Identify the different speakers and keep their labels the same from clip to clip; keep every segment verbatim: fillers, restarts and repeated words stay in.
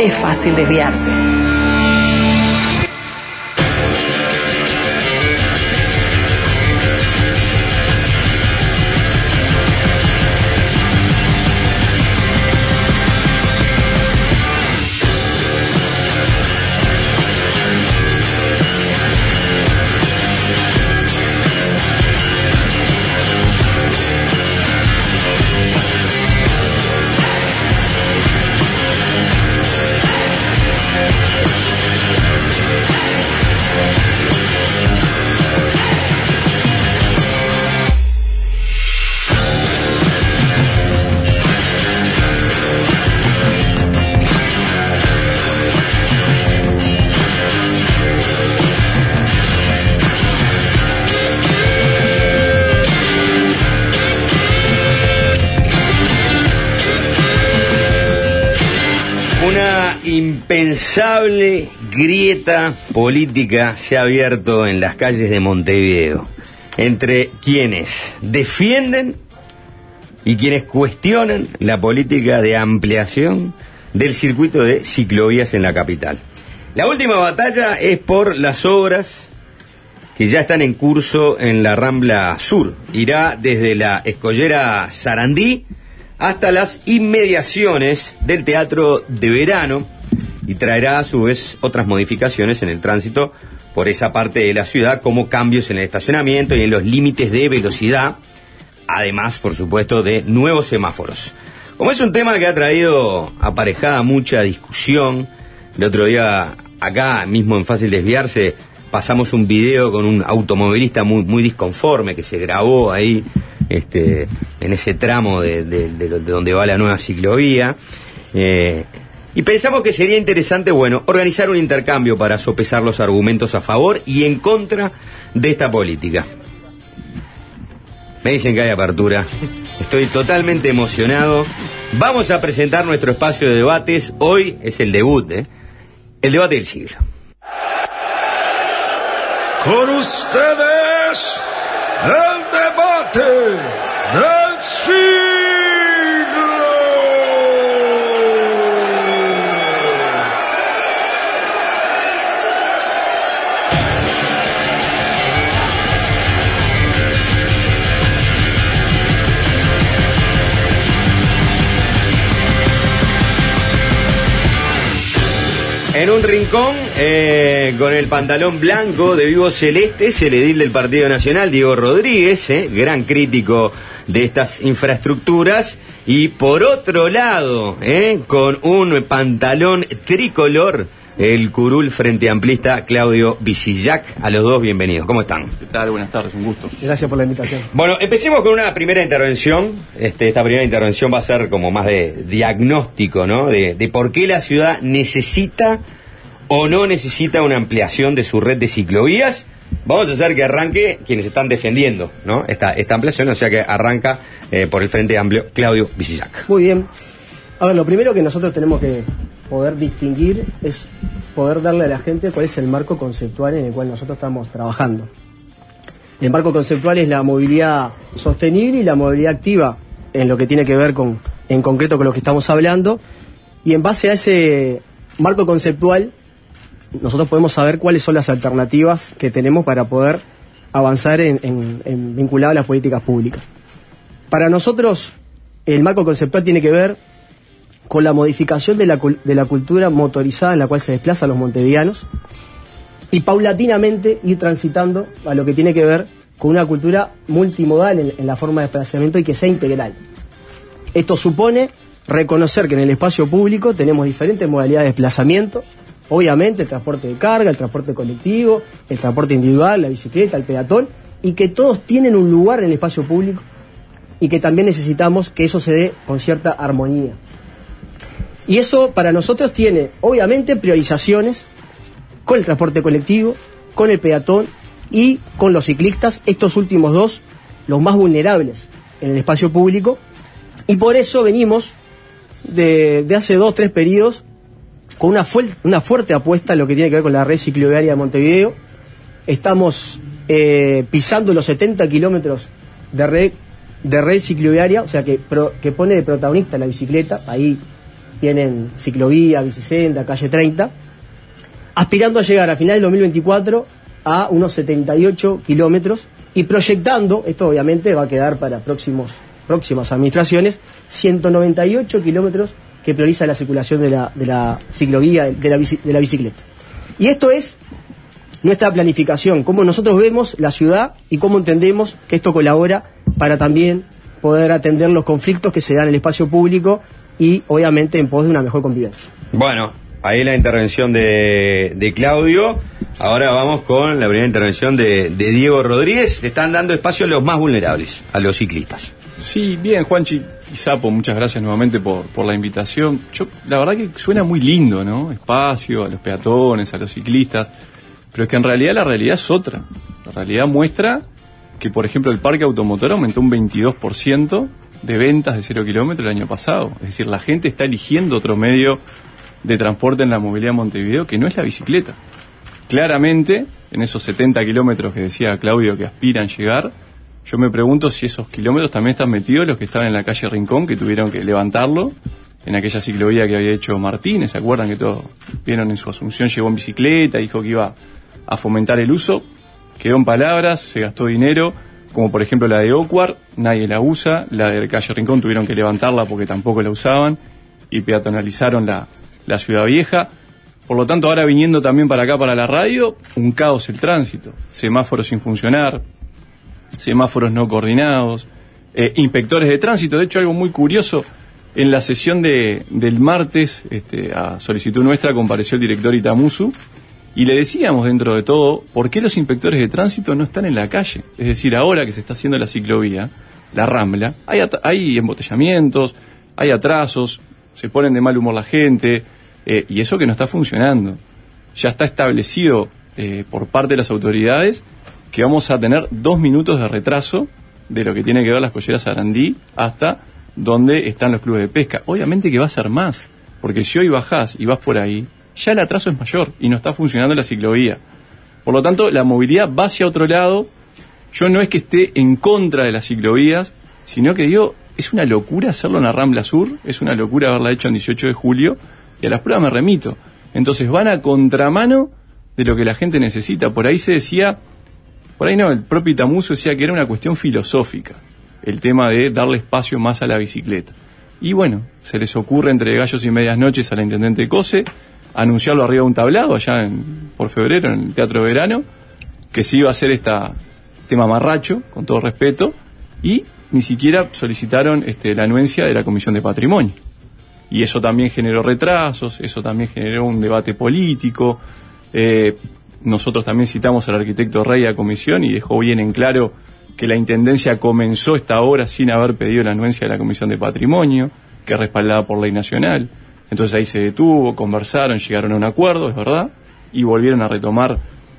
Speaker 1: es fácil desviarse.
Speaker 2: Impensable grieta política se ha abierto en las calles de Montevideo entre quienes defienden y quienes cuestionan la política de ampliación del circuito de ciclovías en la capital. La última batalla es por las obras que ya están en curso en la Rambla Sur. Irá desde la escollera Sarandí hasta las inmediaciones del Teatro de Verano y traerá a su vez otras modificaciones en el tránsito por esa parte de la ciudad, como cambios en el estacionamiento y en los límites de velocidad, además, por supuesto, de nuevos semáforos. Como es un tema que ha traído aparejada mucha discusión, el otro día acá mismo en Fácil Desviarse pasamos un video con un automovilista muy, muy disconforme que se grabó ahí este, en ese tramo de, de, de, de donde va la nueva ciclovía. Eh, Y pensamos que sería interesante, bueno, organizar un intercambio para sopesar los argumentos a favor y en contra de esta política. Me dicen que hay apertura. Estoy totalmente emocionado. Vamos a presentar nuestro espacio de debates. Hoy es el debut, ¿eh? El debate del siglo.
Speaker 3: Con ustedes, el debate del siglo.
Speaker 2: En un rincón, eh, con el pantalón blanco de Vivo Celeste, es el edil del Partido Nacional, Diego Rodríguez, eh, gran crítico de estas infraestructuras. Y por otro lado, eh, con un pantalón tricolor, el curul frente amplista Claudio Visillac. A los dos, bienvenidos. ¿Cómo están?
Speaker 4: ¿Qué tal? Buenas tardes, un gusto.
Speaker 5: Gracias por la invitación.
Speaker 2: Bueno, empecemos con una primera intervención. Este, esta primera intervención va a ser como más de diagnóstico, ¿no? De, de por qué la ciudad necesita o no necesita una ampliación de su red de ciclovías. Vamos a hacer que arranque quienes están defendiendo, ¿no? Esta, esta ampliación, o sea que arranca eh, por el Frente Amplio Claudio Visillac.
Speaker 5: Muy bien. A ver, lo primero que nosotros tenemos que poder distinguir es poder darle a la gente cuál es el marco conceptual en el cual nosotros estamos trabajando. El marco conceptual es la movilidad sostenible y la movilidad activa, en lo que tiene que ver con, en concreto, con lo que estamos hablando, y en base a ese marco conceptual nosotros podemos saber cuáles son las alternativas que tenemos para poder avanzar en, en, en vinculado a las políticas públicas. Para nosotros el marco conceptual tiene que ver con la modificación de la, de la cultura motorizada en la cual se desplazan los montevideanos y paulatinamente ir transitando a lo que tiene que ver con una cultura multimodal en, en la forma de desplazamiento y que sea integral. Esto supone reconocer que en el espacio público tenemos diferentes modalidades de desplazamiento, obviamente el transporte de carga, el transporte colectivo, el transporte individual, la bicicleta, el peatón, y que todos tienen un lugar en el espacio público y que también necesitamos que eso se dé con cierta armonía. Y eso para nosotros tiene, obviamente, priorizaciones con el transporte colectivo, con el peatón y con los ciclistas, estos últimos dos, los más vulnerables en el espacio público, y por eso venimos de, de hace dos, tres periodos con una, fu una fuerte apuesta en lo que tiene que ver con la red cicloviaria de Montevideo. Estamos eh, pisando los setenta kilómetros de red, de red cicloviaria, o sea que, pro, que pone de protagonista la bicicleta. Ahí tienen ciclovía, bicisenda, calle treinta, aspirando a llegar a final del dos mil veinticuatro a unos setenta y ocho kilómetros y proyectando, esto obviamente va a quedar para próximos, próximas administraciones, ciento noventa y ocho kilómetros que prioriza la circulación de la, de la ciclovía, de la, bici, de la bicicleta. Y esto es nuestra planificación, cómo nosotros vemos la ciudad y cómo entendemos que esto colabora para también poder atender los conflictos que se dan en el espacio público y obviamente en pos de una mejor convivencia.
Speaker 2: Bueno, ahí la intervención de, de Claudio. Ahora vamos con la primera intervención de, de Diego Rodríguez. Le están dando espacio a los más vulnerables, a los ciclistas.
Speaker 1: Sí, bien, Juanchi y Sapo, muchas gracias nuevamente por, por la invitación. Yo, la verdad que suena muy lindo, ¿no? Espacio, a los peatones, a los ciclistas, pero es que en realidad la realidad es otra. La realidad muestra que, por ejemplo, el parque automotor aumentó un veintidós por ciento de ventas de cero kilómetros el año pasado. Es decir, la gente está eligiendo otro medio de transporte en la movilidad de Montevideo que no es la bicicleta. Claramente, en esos setenta kilómetros que decía Claudio que aspiran llegar, yo me pregunto si esos kilómetros también están metidos los que estaban en la calle Rincón, que tuvieron que levantarlo, en aquella ciclovía que había hecho Martínez. ¿Se acuerdan que todos vieron en su asunción? Llegó en bicicleta, dijo que iba a fomentar el uso, quedó en palabras, se gastó dinero, como por ejemplo la de Ocuar, nadie la usa, la de calle Rincón tuvieron que levantarla porque tampoco la usaban, y peatonalizaron la, la Ciudad Vieja. Por lo tanto, ahora viniendo también para acá, para la radio, un caos el tránsito, semáforos sin funcionar, semáforos no coordinados, eh, inspectores de tránsito. De hecho, algo muy curioso, en la sesión de, del martes, este, a solicitud nuestra, compareció el director Itamusu, y le decíamos dentro de todo, ¿por qué los inspectores de tránsito no están en la calle? Es decir, ahora que se está haciendo la ciclovía, la Rambla, hay, at- hay embotellamientos, hay atrasos, se ponen de mal humor la gente, eh, y eso que no está funcionando. Ya está establecido eh, por parte de las autoridades que vamos a tener dos minutos de retraso de lo que tiene que ver las colleras Sarandí hasta donde están los clubes de pesca. Obviamente que va a ser más, porque si hoy bajás y vas por ahí, ya el atraso es mayor y no está funcionando la ciclovía. Por lo tanto, la movilidad va hacia otro lado. Yo no es que esté en contra de las ciclovías, sino que digo, es una locura hacerlo en la Rambla Sur, es una locura haberla hecho en dieciocho de julio, y a las pruebas me remito. Entonces van a contramano de lo que la gente necesita. Por ahí se decía, por ahí no, el propio Itamuso decía que era una cuestión filosófica, el tema de darle espacio más a la bicicleta. Y bueno, se les ocurre entre gallos y medias noches a la intendente Cose anunciarlo arriba de un tablado allá en, por febrero en el Teatro de Verano, que se iba a hacer esta tema mamarracho, con todo respeto, y ni siquiera solicitaron este, la anuencia de la Comisión de Patrimonio. Y eso también generó retrasos, eso también generó un debate político. Eh, nosotros también citamos al arquitecto Rey a comisión y dejó bien en claro que la Intendencia comenzó esta obra sin haber pedido la anuencia de la Comisión de Patrimonio, que es respaldada por ley nacional. Entonces ahí se detuvo, conversaron, llegaron a un acuerdo, es verdad, y volvieron a retomar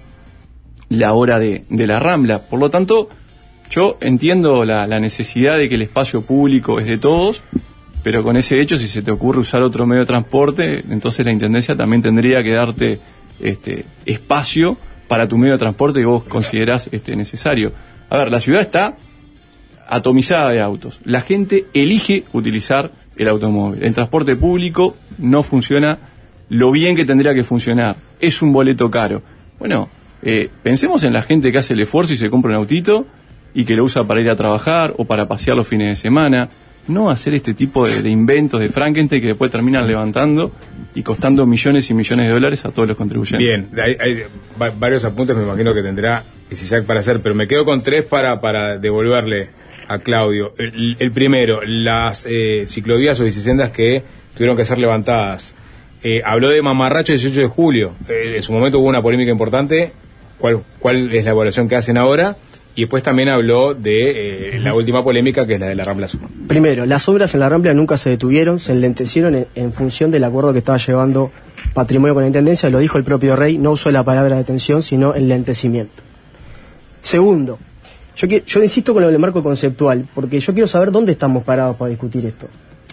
Speaker 1: la hora de, de la Rambla. Por lo tanto, yo entiendo la, la necesidad de que el espacio público es de todos, pero con ese hecho, si se te ocurre usar otro medio de transporte, entonces la Intendencia también tendría que darte este espacio para tu medio de transporte que vos considerás este, necesario. A ver, la ciudad está atomizada de autos. La gente elige utilizar el automóvil. El transporte público no funciona lo bien que tendría que funcionar. Es un boleto caro. Bueno, eh, pensemos en la gente que hace el esfuerzo y se compra un autito y que lo usa para ir a trabajar o para pasear los fines de semana. No hacer este tipo de, de inventos de Frankenstein que después terminan levantando y costando millones y millones de dólares a todos los contribuyentes.
Speaker 4: Bien, hay, hay varios apuntes, me imagino que tendrá Isillac para hacer, pero me quedo con tres para, para devolverle a Claudio. El, el primero, las eh, ciclovías o bicisendas que tuvieron que ser levantadas. Eh, habló de mamarracho el dieciocho de julio. Eh, en su momento hubo una polémica importante. ¿Cuál, cuál es la evaluación que hacen ahora? Y después también habló de eh, la última polémica, que es la de la Rambla Sur.
Speaker 5: Primero, las obras en la Rambla nunca se detuvieron, se enlentecieron en, en función del acuerdo que estaba llevando Patrimonio con la Intendencia. Lo dijo el propio Rey, no usó la palabra detención, sino enlentecimiento. Segundo, yo, quiero, yo insisto con lo del marco conceptual, porque yo quiero saber dónde estamos parados para discutir esto.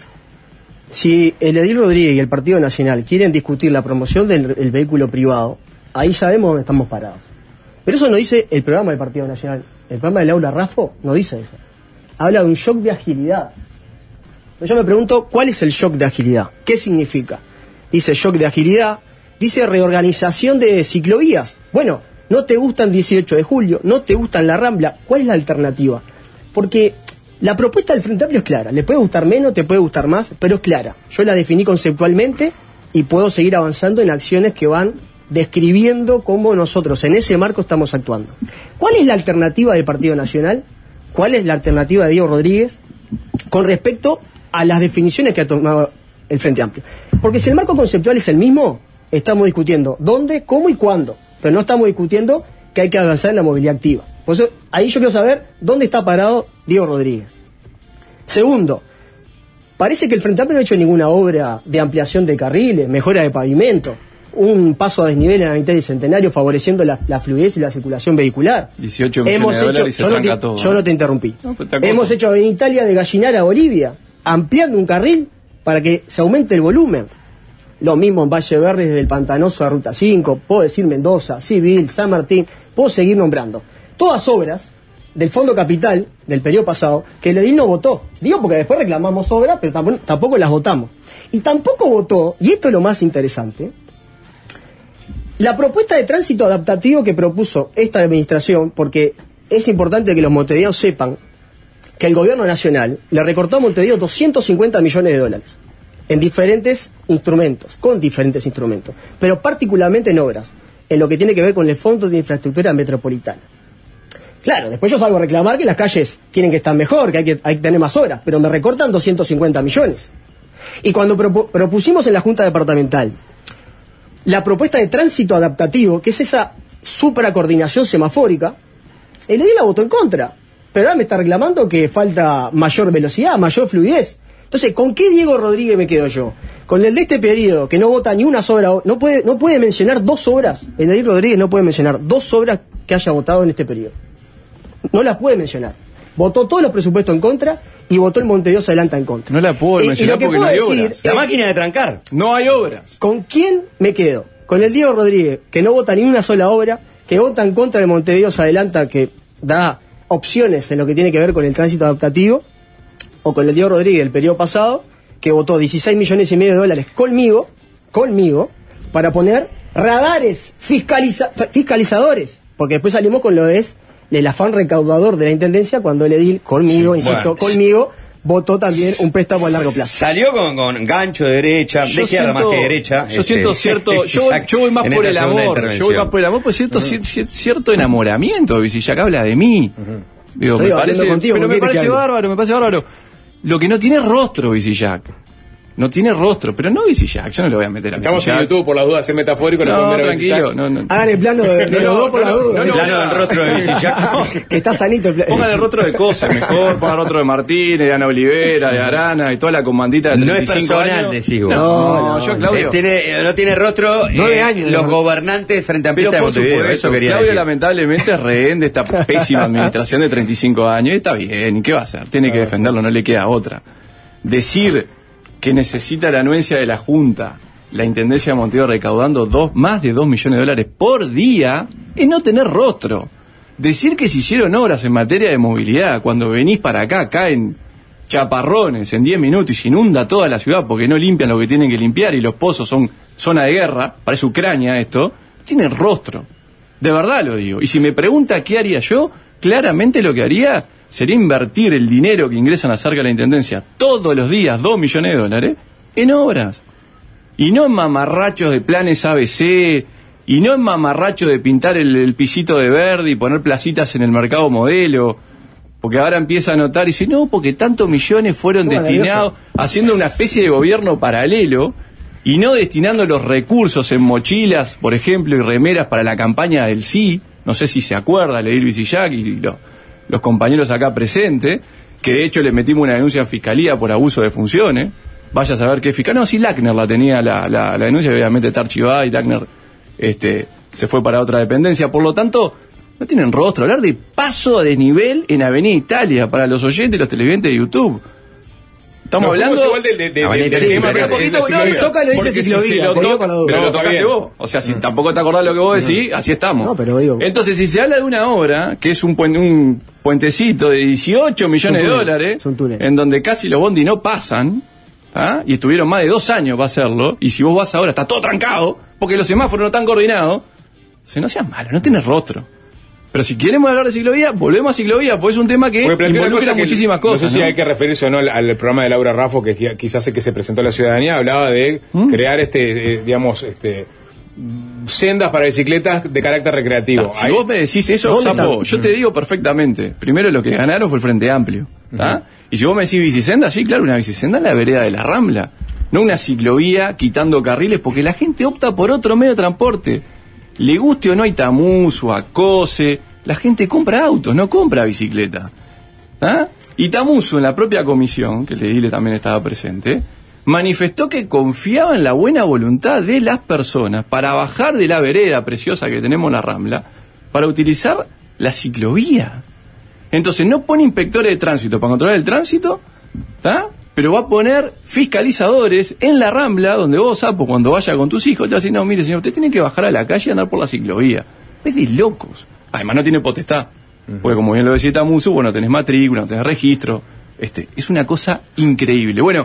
Speaker 5: Si el Edil Rodríguez y el Partido Nacional quieren discutir la promoción del el vehículo privado, ahí sabemos dónde estamos parados. Pero eso no dice el programa del Partido Nacional. El programa del Aula Rafo no dice eso. Habla de un shock de agilidad. Yo me pregunto, ¿cuál es el shock de agilidad? ¿Qué significa? Dice shock de agilidad, dice reorganización de ciclovías. Bueno, no te gustan dieciocho de julio, no te gustan la Rambla, ¿cuál es la alternativa? Porque la propuesta del Frente Amplio es clara, le puede gustar menos, te puede gustar más, pero es clara. Yo la definí conceptualmente y puedo seguir avanzando en acciones que van describiendo cómo nosotros en ese marco estamos actuando. ¿Cuál es la alternativa del Partido Nacional? ¿Cuál es la alternativa de Diego Rodríguez con respecto a las definiciones que ha tomado el Frente Amplio? Porque si el marco conceptual es el mismo, estamos discutiendo dónde, cómo y cuándo, pero no estamos discutiendo que hay que avanzar en la movilidad activa. Por eso, ahí yo quiero saber dónde está parado Diego Rodríguez. Segundo, parece que el Frente Amplio no ha hecho ninguna obra de ampliación de carriles, mejora de pavimento, un paso a desnivel en la mitad del Centenario favoreciendo la, la fluidez y la circulación vehicular.
Speaker 1: dieciocho millones
Speaker 5: Hemos
Speaker 1: de
Speaker 5: hecho,
Speaker 1: dólares y se
Speaker 5: yo, no
Speaker 1: tranca
Speaker 5: te,
Speaker 1: todo.
Speaker 5: yo no te interrumpí.
Speaker 1: No, pues
Speaker 5: Hemos hecho en Italia de Gallinar a Bolivia, ampliando un carril para que se aumente el volumen. Lo mismo en Valle Verde, desde el Pantanoso a Ruta cinco, puedo decir Mendoza, Civil, San Martín, puedo seguir nombrando. Todas obras del Fondo Capital del periodo pasado que el edil no votó. Digo porque después reclamamos obras, pero tampoco, tampoco las votamos. Y tampoco votó, y esto es lo más interesante, la propuesta de tránsito adaptativo que propuso esta administración, porque es importante que los montevideanos sepan que el gobierno nacional le recortó a Montevideo doscientos cincuenta millones de dólares en diferentes instrumentos, con diferentes instrumentos, pero particularmente en obras, en lo que tiene que ver con el Fondo de Infraestructura Metropolitana. Claro, después yo salgo a reclamar que las calles tienen que estar mejor, que hay que, hay que tener más obras, pero me recortan doscientos cincuenta millones. Y cuando propu- propusimos en la Junta Departamental la propuesta de tránsito adaptativo, que es esa supracoordinación semafórica, el edil la votó en contra, pero ahora me está reclamando que falta mayor velocidad, mayor fluidez. Entonces, ¿con qué Diego Rodríguez me quedo yo? Con el de este periodo, que no vota ni una sola, no puede, no puede mencionar dos obras, el edil Rodríguez no puede mencionar dos obras que haya votado en este periodo. No las puede mencionar. Votó todos los presupuestos en contra y votó el Montevideo se adelanta en contra.
Speaker 1: No la puedo
Speaker 5: Y- y
Speaker 1: mencionar
Speaker 5: lo que
Speaker 1: porque no
Speaker 5: puedo
Speaker 1: hay
Speaker 5: decir
Speaker 1: obras.
Speaker 2: La
Speaker 5: es-
Speaker 2: máquina de trancar.
Speaker 1: No hay obras.
Speaker 5: ¿Con quién me quedo? Con el Diego Rodríguez, que no vota ni una sola obra, que vota en contra de Montevideo se adelanta, que da opciones en lo que tiene que ver con el tránsito adaptativo, o con el Diego Rodríguez del periodo pasado, que votó dieciséis millones y medio de dólares conmigo, conmigo, para poner radares fiscaliza- fiscalizadores, porque después salimos con lo de es el afán recaudador de la Intendencia cuando el edil, conmigo,
Speaker 2: Sí,
Speaker 5: insisto,
Speaker 2: bueno.
Speaker 5: conmigo, votó también un préstamo a largo plazo.
Speaker 2: Salió con, con gancho de derecha, de
Speaker 1: Yo
Speaker 2: izquierda más
Speaker 1: siento-
Speaker 2: que derecha.
Speaker 1: Yo
Speaker 2: este,
Speaker 1: siento cierto, yo, voy- yo voy más
Speaker 2: en
Speaker 1: por
Speaker 2: esta
Speaker 1: el
Speaker 2: segunda
Speaker 1: amor, yo voy
Speaker 2: intervención.
Speaker 1: más por el amor, pues cierto, cier- cier- cierto enamoramiento, Visillac habla de mí. Digo,
Speaker 5: Estoy
Speaker 1: me
Speaker 5: debatiendo
Speaker 1: parece,
Speaker 5: contigo,
Speaker 1: pero
Speaker 5: ¿con
Speaker 1: me
Speaker 5: quién te
Speaker 1: parece
Speaker 5: hablo?
Speaker 1: bárbaro, me parece bárbaro. Lo que no tiene es rostro, Visillac. No tiene rostro, pero no Visillac, yo no le voy a meter a
Speaker 4: Estamos en
Speaker 1: Visillac.
Speaker 4: YouTube por las dudas, es metafórico, no,
Speaker 1: No,
Speaker 4: pueden ver a
Speaker 1: tranquilo,
Speaker 4: Visillac.
Speaker 1: no, no.
Speaker 5: Hagan el plano de, de
Speaker 1: No,
Speaker 5: los
Speaker 1: no,
Speaker 5: dos por
Speaker 1: no,
Speaker 5: la
Speaker 1: no,
Speaker 5: duda.
Speaker 1: no, no,
Speaker 2: Plano del rostro de Visillac.
Speaker 5: Que está sanito el pla-
Speaker 1: Pongan el rostro de cosas, mejor, pongan el rostro de Martínez, de Ana Olivera, de Arana y toda la comandita de
Speaker 2: No es
Speaker 1: treinta y cinco
Speaker 2: personal,
Speaker 1: años.
Speaker 2: decís vos.
Speaker 1: No,
Speaker 5: No,
Speaker 1: yo,
Speaker 5: no,
Speaker 1: Claudio.
Speaker 2: Eh, tiene, no tiene rostro
Speaker 5: Nueve
Speaker 2: eh,
Speaker 5: años,
Speaker 2: los
Speaker 5: ¿no?
Speaker 2: gobernantes frente a
Speaker 1: Pero
Speaker 2: de
Speaker 1: por
Speaker 2: Montevideo,
Speaker 1: supuesto,
Speaker 2: eso quería
Speaker 1: Claudio
Speaker 2: decir.
Speaker 1: lamentablemente es rehén de esta pésima administración de treinta y cinco años y está bien, ¿y qué va a hacer? Tiene que defenderlo, no le queda otra. Decir que necesita la anuencia de la Junta, la Intendencia de Montevideo recaudando dos, más de dos millones de dólares por día, es no tener rostro. Decir que se hicieron obras en materia de movilidad, cuando venís para acá, caen chaparrones en diez minutos y se inunda toda la ciudad porque no limpian lo que tienen que limpiar y los pozos son zona de guerra, parece Ucrania esto, tienen rostro. De verdad lo digo. Y si me pregunta qué haría yo, claramente lo que haría sería invertir el dinero que ingresan acerca de la Intendencia todos los días, dos millones de dólares, en obras. Y no en mamarrachos de planes A B C, y no en mamarrachos de pintar el, el pisito de verde y poner placitas en el mercado modelo. Porque ahora empieza a notar y dice, no, porque tantos millones fueron
Speaker 5: Toma,
Speaker 1: destinados haciendo una especie de gobierno paralelo y no destinando los recursos en mochilas, por ejemplo, y remeras para la campaña del sí. No sé si se acuerda, Leil Visillac y lo, los compañeros acá presentes, que de hecho le metimos una denuncia en fiscalía por abuso de funciones. Vaya a saber qué fiscal. No, sí, Lackner la tenía la, la, la denuncia, obviamente está archivada y Lackner este, se fue para otra dependencia. Por lo tanto, no tienen rostro. Hablar de paso a desnivel en Avenida Italia para los oyentes y los televidentes de YouTube. Estamos
Speaker 4: Nos fuimos
Speaker 1: hablando
Speaker 4: igual del de, de,
Speaker 2: Ah,
Speaker 4: de, del
Speaker 2: sí,
Speaker 4: tema,
Speaker 2: sí,
Speaker 4: pero
Speaker 2: sí,
Speaker 4: poquito,
Speaker 2: sí,
Speaker 4: no,
Speaker 2: sí,
Speaker 4: no,
Speaker 2: sí,
Speaker 5: Soca lo dice
Speaker 1: porque si
Speaker 5: ciclovía,
Speaker 1: se lo
Speaker 5: te digo
Speaker 1: to-
Speaker 5: para la duda.
Speaker 1: pero lo
Speaker 4: No, está
Speaker 1: tocaste
Speaker 4: bien.
Speaker 1: vos. O sea, si tampoco te acordás lo que vos decís, así estamos.
Speaker 5: No, pero digo-
Speaker 1: Entonces, si se habla de una obra, que es un, puen- un puentecito de dieciocho millones de
Speaker 5: túnel,
Speaker 1: dólares,
Speaker 5: es un túnel.
Speaker 1: en donde casi los bondi no pasan, ¿ah? Y estuvieron más de dos años para hacerlo, y si vos vas ahora, está todo trancado, porque los semáforos no están coordinados, se no seas malo, no tenés rostro. Pero si queremos hablar de ciclovía, volvemos a ciclovía, porque es un tema que
Speaker 4: Porque plantea una
Speaker 1: involucra
Speaker 4: cosa que
Speaker 1: muchísimas cosas.
Speaker 4: No sé si
Speaker 1: ¿no?
Speaker 4: hay que referirse o no al, al programa de Laura Raffo, que qui- quizás el que se presentó a la ciudadanía, hablaba de
Speaker 1: ¿Mm?
Speaker 4: crear este, eh, digamos, este sendas para bicicletas de carácter recreativo.
Speaker 1: Si
Speaker 4: Ahí-
Speaker 1: vos me decís eso,
Speaker 5: ¿Dónde
Speaker 1: Sapo,
Speaker 5: está?
Speaker 1: yo te digo perfectamente. Primero lo que ganaron fue el Frente Amplio. ¿Tá? Y si vos me decís bicicenda, sí, claro, una bicicenda en la vereda de la Rambla. No una ciclovía quitando carriles, porque la gente opta por otro medio de transporte. Le guste o no a Itamuso, a Cose, la gente compra autos, no compra bicicleta. ¿Ah? Itamuso, en la propia comisión, que Ledile también estaba presente, manifestó que confiaba en la buena voluntad de las personas para bajar de la vereda preciosa que tenemos en la Rambla, para utilizar la ciclovía. Entonces no pone inspectores de tránsito para controlar el tránsito, ¿tá? Pero va a poner fiscalizadores en la Rambla, donde vos, Sapo, cuando vaya con tus hijos, te vas a decir, no, mire, señor, usted tiene que bajar a la calle y andar por la ciclovía. Es de locos. Además no tiene potestad. Porque como bien lo decía Tamusu, bueno, tenés matrícula, no tenés registro. Este, es una cosa increíble. Bueno,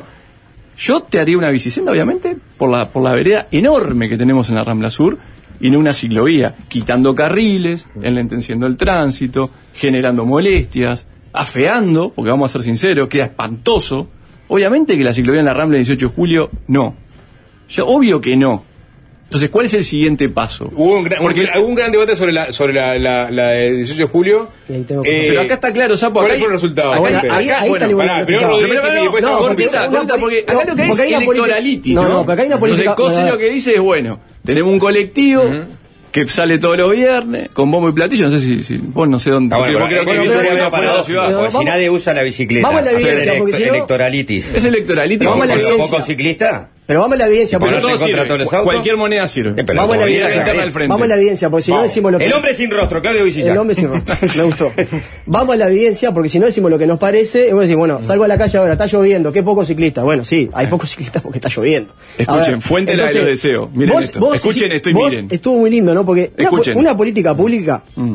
Speaker 1: yo te haría una bicicenda, obviamente, por la, por la vereda enorme que tenemos en la Rambla Sur, y no una ciclovía, quitando carriles, enlenteciendo el tránsito, generando molestias, afeando, porque vamos a ser sinceros, queda espantoso. Obviamente que la ciclovía en la Rambla del dieciocho de julio, no. Ya, obvio que no. Entonces, ¿cuál es el siguiente paso?
Speaker 4: Hubo un gran,
Speaker 1: Porque-
Speaker 4: un, hubo un gran debate sobre la sobre la, la, la de dieciocho de julio.
Speaker 5: Y ahí tengo-
Speaker 1: Pero acá está claro, Sapo.
Speaker 4: ¿Cuáles
Speaker 1: acá hay-
Speaker 4: fueron los resultados?
Speaker 1: acá hay-
Speaker 5: Bueno,
Speaker 1: acá-
Speaker 5: ahí- ahí
Speaker 1: bueno,
Speaker 5: está el
Speaker 4: pará,
Speaker 5: buen
Speaker 4: primero
Speaker 5: resultado.
Speaker 4: Rodríguez
Speaker 1: Pero,
Speaker 4: y después
Speaker 1: no,
Speaker 4: vamos a
Speaker 1: cortita,
Speaker 4: empezar.
Speaker 1: cortita, porque acá
Speaker 5: No,
Speaker 1: lo que hay
Speaker 5: porque hay
Speaker 1: es
Speaker 5: una política-
Speaker 1: electoralitis,
Speaker 5: no,
Speaker 1: ¿no?
Speaker 5: no, porque hay una política-
Speaker 1: Entonces, Cose
Speaker 5: no, no.
Speaker 1: lo que dice es, bueno, tenemos un colectivo que sale todos los viernes, con bombo y platillo, no sé si, si vos no sé dónde...
Speaker 2: Ah, bueno,
Speaker 1: porque
Speaker 2: pero
Speaker 1: vos
Speaker 2: es
Speaker 1: creo
Speaker 2: que
Speaker 1: que
Speaker 2: sería
Speaker 1: vos
Speaker 2: medio
Speaker 1: estás fuera de la
Speaker 2: paradójico,
Speaker 1: ciudad.
Speaker 5: Pero
Speaker 2: porque si
Speaker 5: vamos-
Speaker 2: nadie usa la bicicleta,
Speaker 5: vamos a la
Speaker 2: hacer
Speaker 5: evidencia,
Speaker 2: elect-
Speaker 5: porque si no-
Speaker 2: electoralitis.
Speaker 1: Es electoralitis.
Speaker 5: Vamos a la
Speaker 2: ¿Con
Speaker 5: evidencia.
Speaker 2: los pocos ciclistas?
Speaker 5: Pero vamos a la evidencia, porque
Speaker 2: Pero
Speaker 1: Pero
Speaker 2: no
Speaker 1: todo
Speaker 2: se contra
Speaker 1: sirve.
Speaker 2: todos los autos.
Speaker 1: Cualquier moneda sirve.
Speaker 2: Eh, pero
Speaker 5: vamos a la
Speaker 2: la
Speaker 5: evidencia.
Speaker 1: interna del frente.
Speaker 5: Vamos a la evidencia, porque si no
Speaker 4: Vamos.
Speaker 5: decimos lo que...
Speaker 2: El hombre sin rostro, Claudio Vicillac.
Speaker 5: El hombre sin rostro. Me gustó. Vamos a la evidencia, porque si no decimos lo que nos parece, y vos decís, bueno, salgo a la calle ahora, está lloviendo, qué pocos ciclistas. Bueno, sí, hay pocos ciclistas porque está lloviendo. A
Speaker 1: Escuchen,
Speaker 5: ver,
Speaker 1: fuente la de los deseos. Miren esto. Escuchen esto y
Speaker 5: vos-
Speaker 1: miren.
Speaker 5: Estuvo muy lindo, ¿no? Porque una, po-
Speaker 1: Escuchen.
Speaker 5: una política pública
Speaker 1: Mm.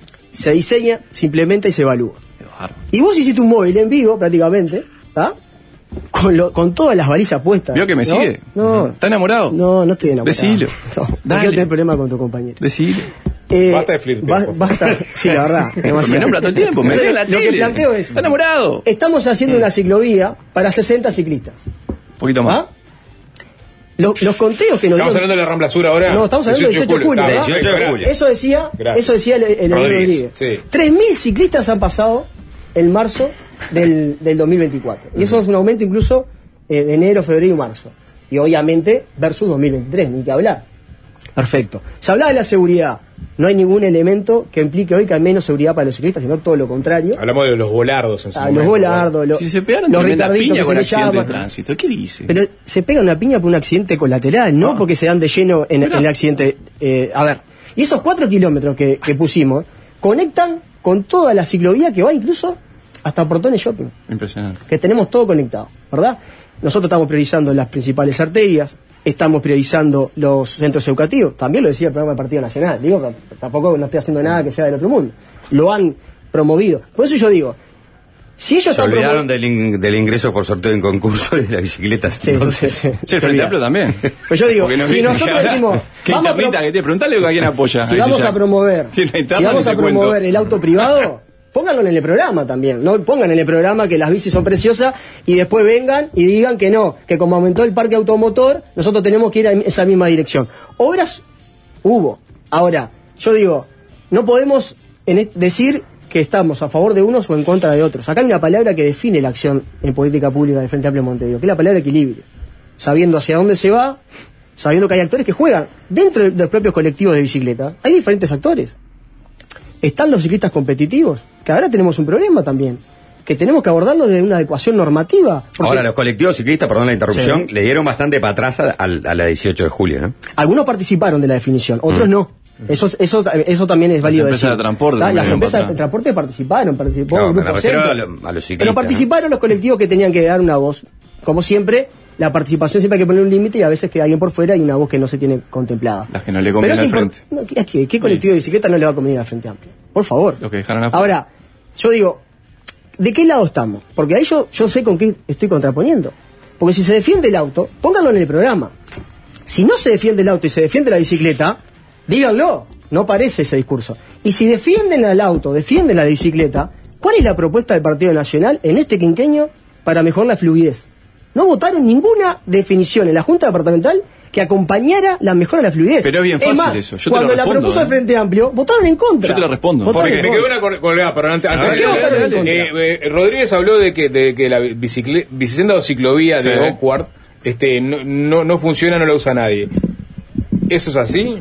Speaker 5: se diseña, se implementa y se evalúa.
Speaker 1: Qué bárbaro.
Speaker 5: Y vos hiciste un móvil en vivo, prácticamente, ¿está? Con, lo, con todas las balizas puestas.
Speaker 1: ¿Vio que me
Speaker 5: ¿no?
Speaker 1: sigue?
Speaker 5: No.
Speaker 1: ¿Está enamorado?
Speaker 5: No, no estoy enamorado.
Speaker 1: Decilo.
Speaker 5: No, no
Speaker 1: Dale.
Speaker 5: quiero tener problema con tu compañero.
Speaker 1: Decile.
Speaker 5: Eh,
Speaker 4: Basta de flirteo,
Speaker 5: ba-
Speaker 4: por favor.
Speaker 5: Basta, sí, la verdad. demasiado.
Speaker 1: Me nombra todo el tiempo, me
Speaker 5: Entonces,
Speaker 1: ve en la
Speaker 5: Lo que
Speaker 1: tele.
Speaker 5: planteo es...
Speaker 1: Está enamorado.
Speaker 5: Estamos haciendo una ciclovía para sesenta ciclistas.
Speaker 1: Un poquito más.
Speaker 5: ¿Ah? Los, los conteos que nos
Speaker 4: Estamos
Speaker 5: dieron-
Speaker 4: hablando de la Rambla Sur ahora.
Speaker 5: No, estamos hablando del dieciocho de julio.
Speaker 4: Está,
Speaker 5: ¿verdad?
Speaker 2: dieciocho de
Speaker 4: gracias.
Speaker 2: julio.
Speaker 5: Eso decía,
Speaker 4: Gracias.
Speaker 5: eso decía el, el Rodríguez.
Speaker 4: Rodríguez,
Speaker 5: Rodríguez.
Speaker 4: sí.
Speaker 5: tres mil ciclistas han pasado en marzo del, del dos mil veinticuatro. Y eso es un aumento incluso eh, de enero, febrero y marzo. Y obviamente versus dos mil veintitrés, ni que hablar. Perfecto. Se hablaba de la seguridad. No hay ningún elemento que implique hoy que hay menos seguridad para los ciclistas, sino todo lo contrario.
Speaker 4: Hablamos de los volardos en su
Speaker 5: Ah,
Speaker 4: momento.
Speaker 5: los volardos, los,
Speaker 1: Si se pegaron
Speaker 5: los
Speaker 1: tremenda
Speaker 5: ricarditos
Speaker 1: piña
Speaker 5: que
Speaker 1: con
Speaker 5: se le
Speaker 1: accidente de
Speaker 5: llaman.
Speaker 1: tránsito. ¿Qué dice?
Speaker 5: Pero se pega una piña por un accidente colateral, no
Speaker 1: Ah.
Speaker 5: porque se dan de lleno en,
Speaker 1: Mirá.
Speaker 5: en el accidente. Eh, a ver, y esos cuatro kilómetros que, que pusimos conectan con toda la ciclovía que va incluso hasta Portones Shopping,
Speaker 1: Impresionante.
Speaker 5: que tenemos todo conectado, ¿verdad? Nosotros estamos priorizando las principales arterias, estamos priorizando los centros educativos, también lo decía el programa del Partido Nacional, digo que tampoco no estoy haciendo nada que sea del otro mundo, lo han promovido. Por eso yo digo, si ellos
Speaker 2: Se
Speaker 5: están
Speaker 2: olvidaron
Speaker 5: promo-
Speaker 2: del, in- del ingreso por sorteo en concurso de las bicicletas.
Speaker 5: Sí,
Speaker 2: entonces.
Speaker 5: sí, sí.
Speaker 1: Sí, el Frente Amplio también.
Speaker 5: Pues yo digo,
Speaker 1: Porque no
Speaker 5: si
Speaker 1: vi-
Speaker 5: nosotros decimos,
Speaker 1: ¿Qué
Speaker 5: vamos a
Speaker 1: internita
Speaker 5: pro-
Speaker 1: que tiene? Preguntale a quién apoya.
Speaker 5: si
Speaker 1: Ahí
Speaker 5: vamos
Speaker 1: ya.
Speaker 5: a promover,
Speaker 1: Tiene la
Speaker 5: si
Speaker 1: interna,
Speaker 5: vamos
Speaker 1: ni
Speaker 5: a
Speaker 1: te cuento.
Speaker 5: promover el auto privado, pónganlo en el programa también. No pongan en el programa que las bicis son preciosas y después vengan y digan que no, que como aumentó el parque automotor, nosotros tenemos que ir en esa misma dirección. Obras hubo. Ahora, yo digo, no podemos en est- decir que estamos a favor de unos o en contra de otros. Acá hay una palabra que define la acción en política pública del Frente Amplio de Montevideo, que es la palabra equilibrio. Sabiendo hacia dónde se va, sabiendo que hay actores que juegan dentro de los propios colectivos de bicicleta. Hay diferentes actores. Están los ciclistas competitivos, que ahora tenemos un problema también, que tenemos que abordarlo desde una adecuación normativa. porque
Speaker 2: Ahora, los colectivos ciclistas, perdón la interrupción,
Speaker 5: Sí.
Speaker 2: le dieron bastante para atrás a, a- a la dieciocho de julio, ¿no?
Speaker 5: algunos participaron de la definición, otros
Speaker 2: Mm.
Speaker 5: no. Eso, eso, eso también es válido
Speaker 1: empresas
Speaker 5: decir.
Speaker 1: de transporte
Speaker 5: ¿Tá?
Speaker 1: también
Speaker 5: Las
Speaker 1: dieron
Speaker 5: empresas
Speaker 1: para
Speaker 5: de
Speaker 1: atrás.
Speaker 5: transporte participaron, participó
Speaker 2: No,
Speaker 5: el
Speaker 2: me
Speaker 5: Grupo
Speaker 2: refiero
Speaker 5: Centro.
Speaker 2: a lo- a los ciclistas,
Speaker 5: Pero participaron los colectivos que tenían que dar una voz como siempre, la participación siempre hay que poner un límite y a veces queda alguien por fuera y una voz que no se tiene contemplada.
Speaker 1: Las que no le conviene al frente.
Speaker 5: No, ¿qué, ¿Qué colectivo sí. de bicicleta no le va a convenir al Frente Amplio? Por favor.
Speaker 1: Lo que dejaron afuera.
Speaker 5: Ahora, yo digo, ¿de qué lado estamos? Porque ahí yo, yo sé con qué estoy contraponiendo. Porque si se defiende el auto, pónganlo en el programa. Si no se defiende el auto y se defiende la bicicleta, díganlo. No parece ese discurso. Y si defienden al auto, defienden a la bicicleta, ¿cuál es la propuesta del Partido Nacional en este quinquenio para mejorar la fluidez? No votaron ninguna definición en la Junta Departamental que acompañara la mejora de la fluidez.
Speaker 1: Pero es bien fácil
Speaker 5: es más,
Speaker 1: eso. Yo
Speaker 5: cuando
Speaker 1: te lo respondo,
Speaker 5: la propuso
Speaker 1: ¿eh?
Speaker 5: el Frente Amplio, votaron en contra.
Speaker 1: Yo te lo respondo.
Speaker 5: Votaron
Speaker 4: Porque me quedó una colgada, pero antes, antes
Speaker 5: ¿Por qué votaron en contra?
Speaker 4: eh, eh, Rodríguez habló de que, de que la bicicle, bicicleta o ciclovía
Speaker 1: sí.
Speaker 4: de Oakward este, no, no, no funciona, no la usa nadie. ¿Eso es así?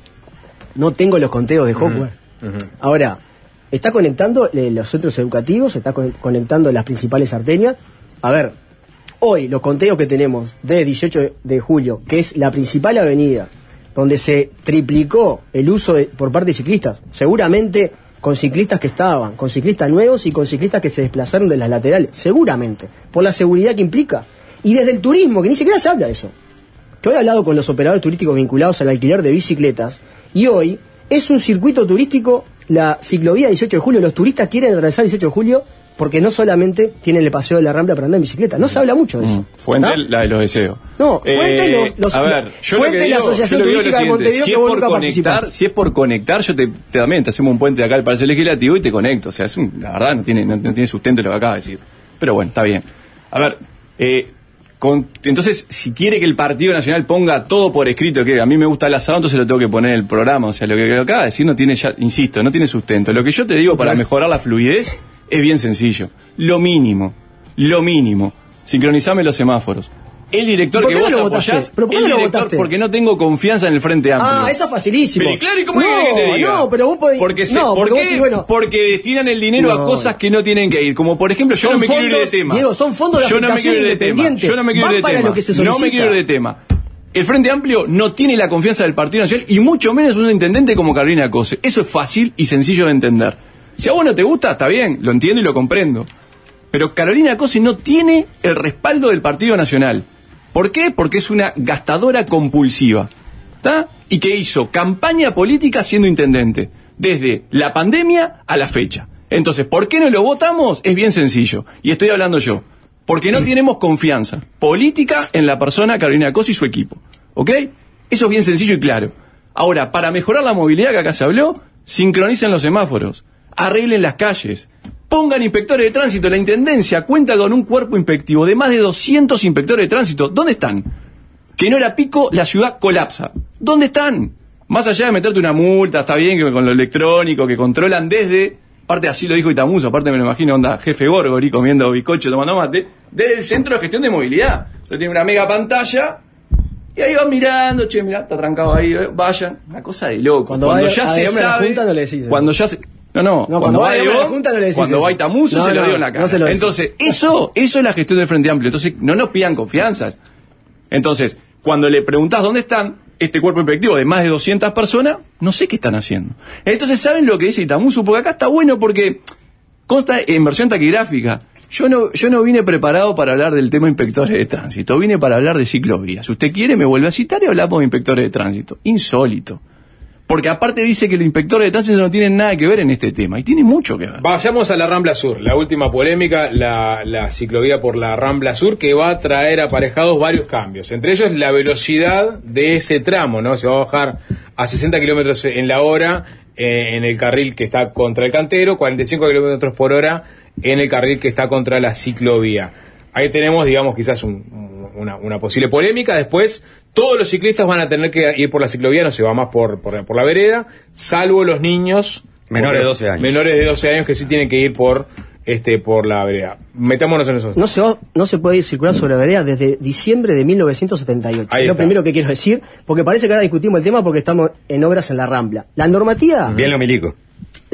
Speaker 5: No tengo los conteos de Hawkward. Uh-huh. Uh-huh. Ahora, está conectando eh, los centros educativos, está con, conectando las principales arterias. A ver, hoy los conteos que tenemos de dieciocho de julio, que es la principal avenida, donde se triplicó el uso de, por parte de ciclistas, seguramente con ciclistas que estaban, con ciclistas nuevos y con ciclistas que se desplazaron de las laterales, seguramente, por la seguridad que implica. Y desde el turismo, que ni siquiera se habla de eso. Yo he hablado con los operadores turísticos vinculados al alquiler de bicicletas, y hoy es un circuito turístico, la ciclovía dieciocho de julio, los turistas quieren atravesar dieciocho de julio porque no solamente tienen el paseo de la Rambla para andar en bicicleta, no se habla mucho de eso.
Speaker 1: Mm. Fuente, ¿no? La de los deseos.
Speaker 5: No, Fuente, eh, los, los,
Speaker 1: a ver, yo
Speaker 5: Fuente
Speaker 1: digo,
Speaker 5: la Asociación Turística de Montevideo,
Speaker 1: si
Speaker 5: que vos nunca
Speaker 1: conectar, si es por conectar, yo te, te también te hacemos un puente de acá al Palacio Legislativo y te conecto. O sea, es un, la verdad no tiene, no, no tiene sustento lo que acaba de decir. Pero bueno, está bien. A ver, eh, con, entonces, si quiere que el Partido Nacional ponga todo por escrito, que a mí me gusta el asado, entonces lo tengo que poner en el programa. O sea, lo que, lo que acaba de decir no tiene, ya, insisto, no tiene sustento. Lo que yo te digo para mejorar la fluidez es bien sencillo. Lo mínimo, lo mínimo. Sincronizame los semáforos. El director que vos
Speaker 5: no
Speaker 1: apoyás,
Speaker 5: ¿Pero por
Speaker 1: el
Speaker 5: qué no
Speaker 1: director
Speaker 5: votaste?
Speaker 1: Porque no tengo confianza en el Frente Amplio.
Speaker 5: Ah, eso es facilísimo.
Speaker 1: Pero claro, ¿y cómo
Speaker 5: no,
Speaker 1: es que te diga?
Speaker 5: No, pero vos podés...
Speaker 1: Porque, se,
Speaker 5: no,
Speaker 1: ¿por
Speaker 5: porque,
Speaker 1: qué?
Speaker 5: vos decís, bueno,
Speaker 1: porque destinan el dinero
Speaker 5: no,
Speaker 1: a cosas que no tienen que ir. Como por ejemplo, yo no me
Speaker 5: fondos,
Speaker 1: quiero ir de tema.
Speaker 5: Diego, son fondos de
Speaker 1: yo no me quiero ir de tema. Yo no me quiero ir de
Speaker 5: para
Speaker 1: tema.
Speaker 5: Lo que se
Speaker 1: no me quiero ir de tema. El Frente Amplio no tiene la confianza del Partido Nacional y mucho menos un intendente como Carolina Cose. Eso es fácil y sencillo de entender. Si a vos no te gusta, está bien, lo entiendo y lo comprendo. Pero Carolina Cose no tiene el respaldo del Partido Nacional. ¿Por qué? Porque es una gastadora compulsiva. ¿Está? Y que hizo campaña política siendo intendente. Desde la pandemia a la fecha. Entonces, ¿por qué no lo votamos? Es bien sencillo. Y estoy hablando yo. Porque no tenemos confianza política en la persona Carolina Cose y su equipo. ¿Ok? Eso es bien sencillo y claro. Ahora, para mejorar la movilidad que acá se habló, sincronicen los semáforos, arreglen las calles, pongan inspectores de tránsito. La Intendencia cuenta con un cuerpo inspectivo de más de doscientos inspectores de tránsito. ¿Dónde están? Que en hora pico la ciudad colapsa. ¿Dónde están? Más allá de meterte una multa, está bien que con lo electrónico, que controlan desde... Aparte así lo dijo Itamuso, aparte me lo imagino, onda, jefe Gorgori comiendo bizcocho, tomando mate, desde el Centro de Gestión de Movilidad. Entonces tiene una mega pantalla y ahí van mirando, che, mirá, está trancado ahí, eh, vayan, una cosa de loco.
Speaker 5: Cuando,
Speaker 4: cuando
Speaker 5: va
Speaker 4: ya
Speaker 5: a
Speaker 4: se
Speaker 5: sabe,
Speaker 4: sabe,
Speaker 5: junta no le decís,
Speaker 1: cuando ya se... No, no,
Speaker 5: no
Speaker 1: cuando,
Speaker 5: cuando
Speaker 1: va
Speaker 5: va
Speaker 1: de
Speaker 5: a
Speaker 1: vos,
Speaker 5: la junta no le decís
Speaker 1: cuando
Speaker 5: eso.
Speaker 1: va Itamuso
Speaker 5: no,
Speaker 1: se
Speaker 5: no,
Speaker 1: lo dio en la
Speaker 5: no
Speaker 1: cara.
Speaker 5: No
Speaker 1: Entonces, eso, eso es la gestión del Frente Amplio. Entonces, no nos pidan confianzas. Entonces, cuando le preguntás dónde están este cuerpo inspectivo de más de doscientas personas, no sé qué están haciendo. Entonces, ¿saben lo que dice Itamuso? Porque acá está bueno porque consta en versión taquigráfica. Yo no, yo no vine preparado para hablar del tema inspectores de tránsito, vine para hablar de ciclovías. Si usted quiere, me vuelve a citar y hablamos de inspectores de tránsito. Insólito. Porque aparte dice que los inspectores de tránsito no tienen nada que ver en este tema, y tiene mucho que ver.
Speaker 4: Vayamos a la Rambla Sur, la última polémica, la, la ciclovía por la Rambla Sur, que va a traer aparejados varios cambios. Entre ellos la velocidad de ese tramo, ¿no? Se va a bajar a sesenta kilómetros en la hora eh, en el carril que está contra el Cantero, cuarenta y cinco kilómetros por hora en el carril que está contra la ciclovía. Ahí tenemos, digamos, quizás un, una, una posible polémica. Después, todos los ciclistas van a tener que ir por la ciclovía, no se va más por, por, por la vereda, salvo los niños
Speaker 2: menores de doce años.
Speaker 4: Menores de doce años que sí tienen que ir por este por la vereda. Metámonos en eso.
Speaker 5: No se, va, no se puede circular sobre la vereda desde diciembre de mil novecientos setenta y ocho.
Speaker 4: Ahí
Speaker 5: es lo
Speaker 4: está.
Speaker 5: primero que quiero decir, porque parece que ahora discutimos el tema porque estamos en obras en la Rambla. La normativa...
Speaker 2: Bien lo milico.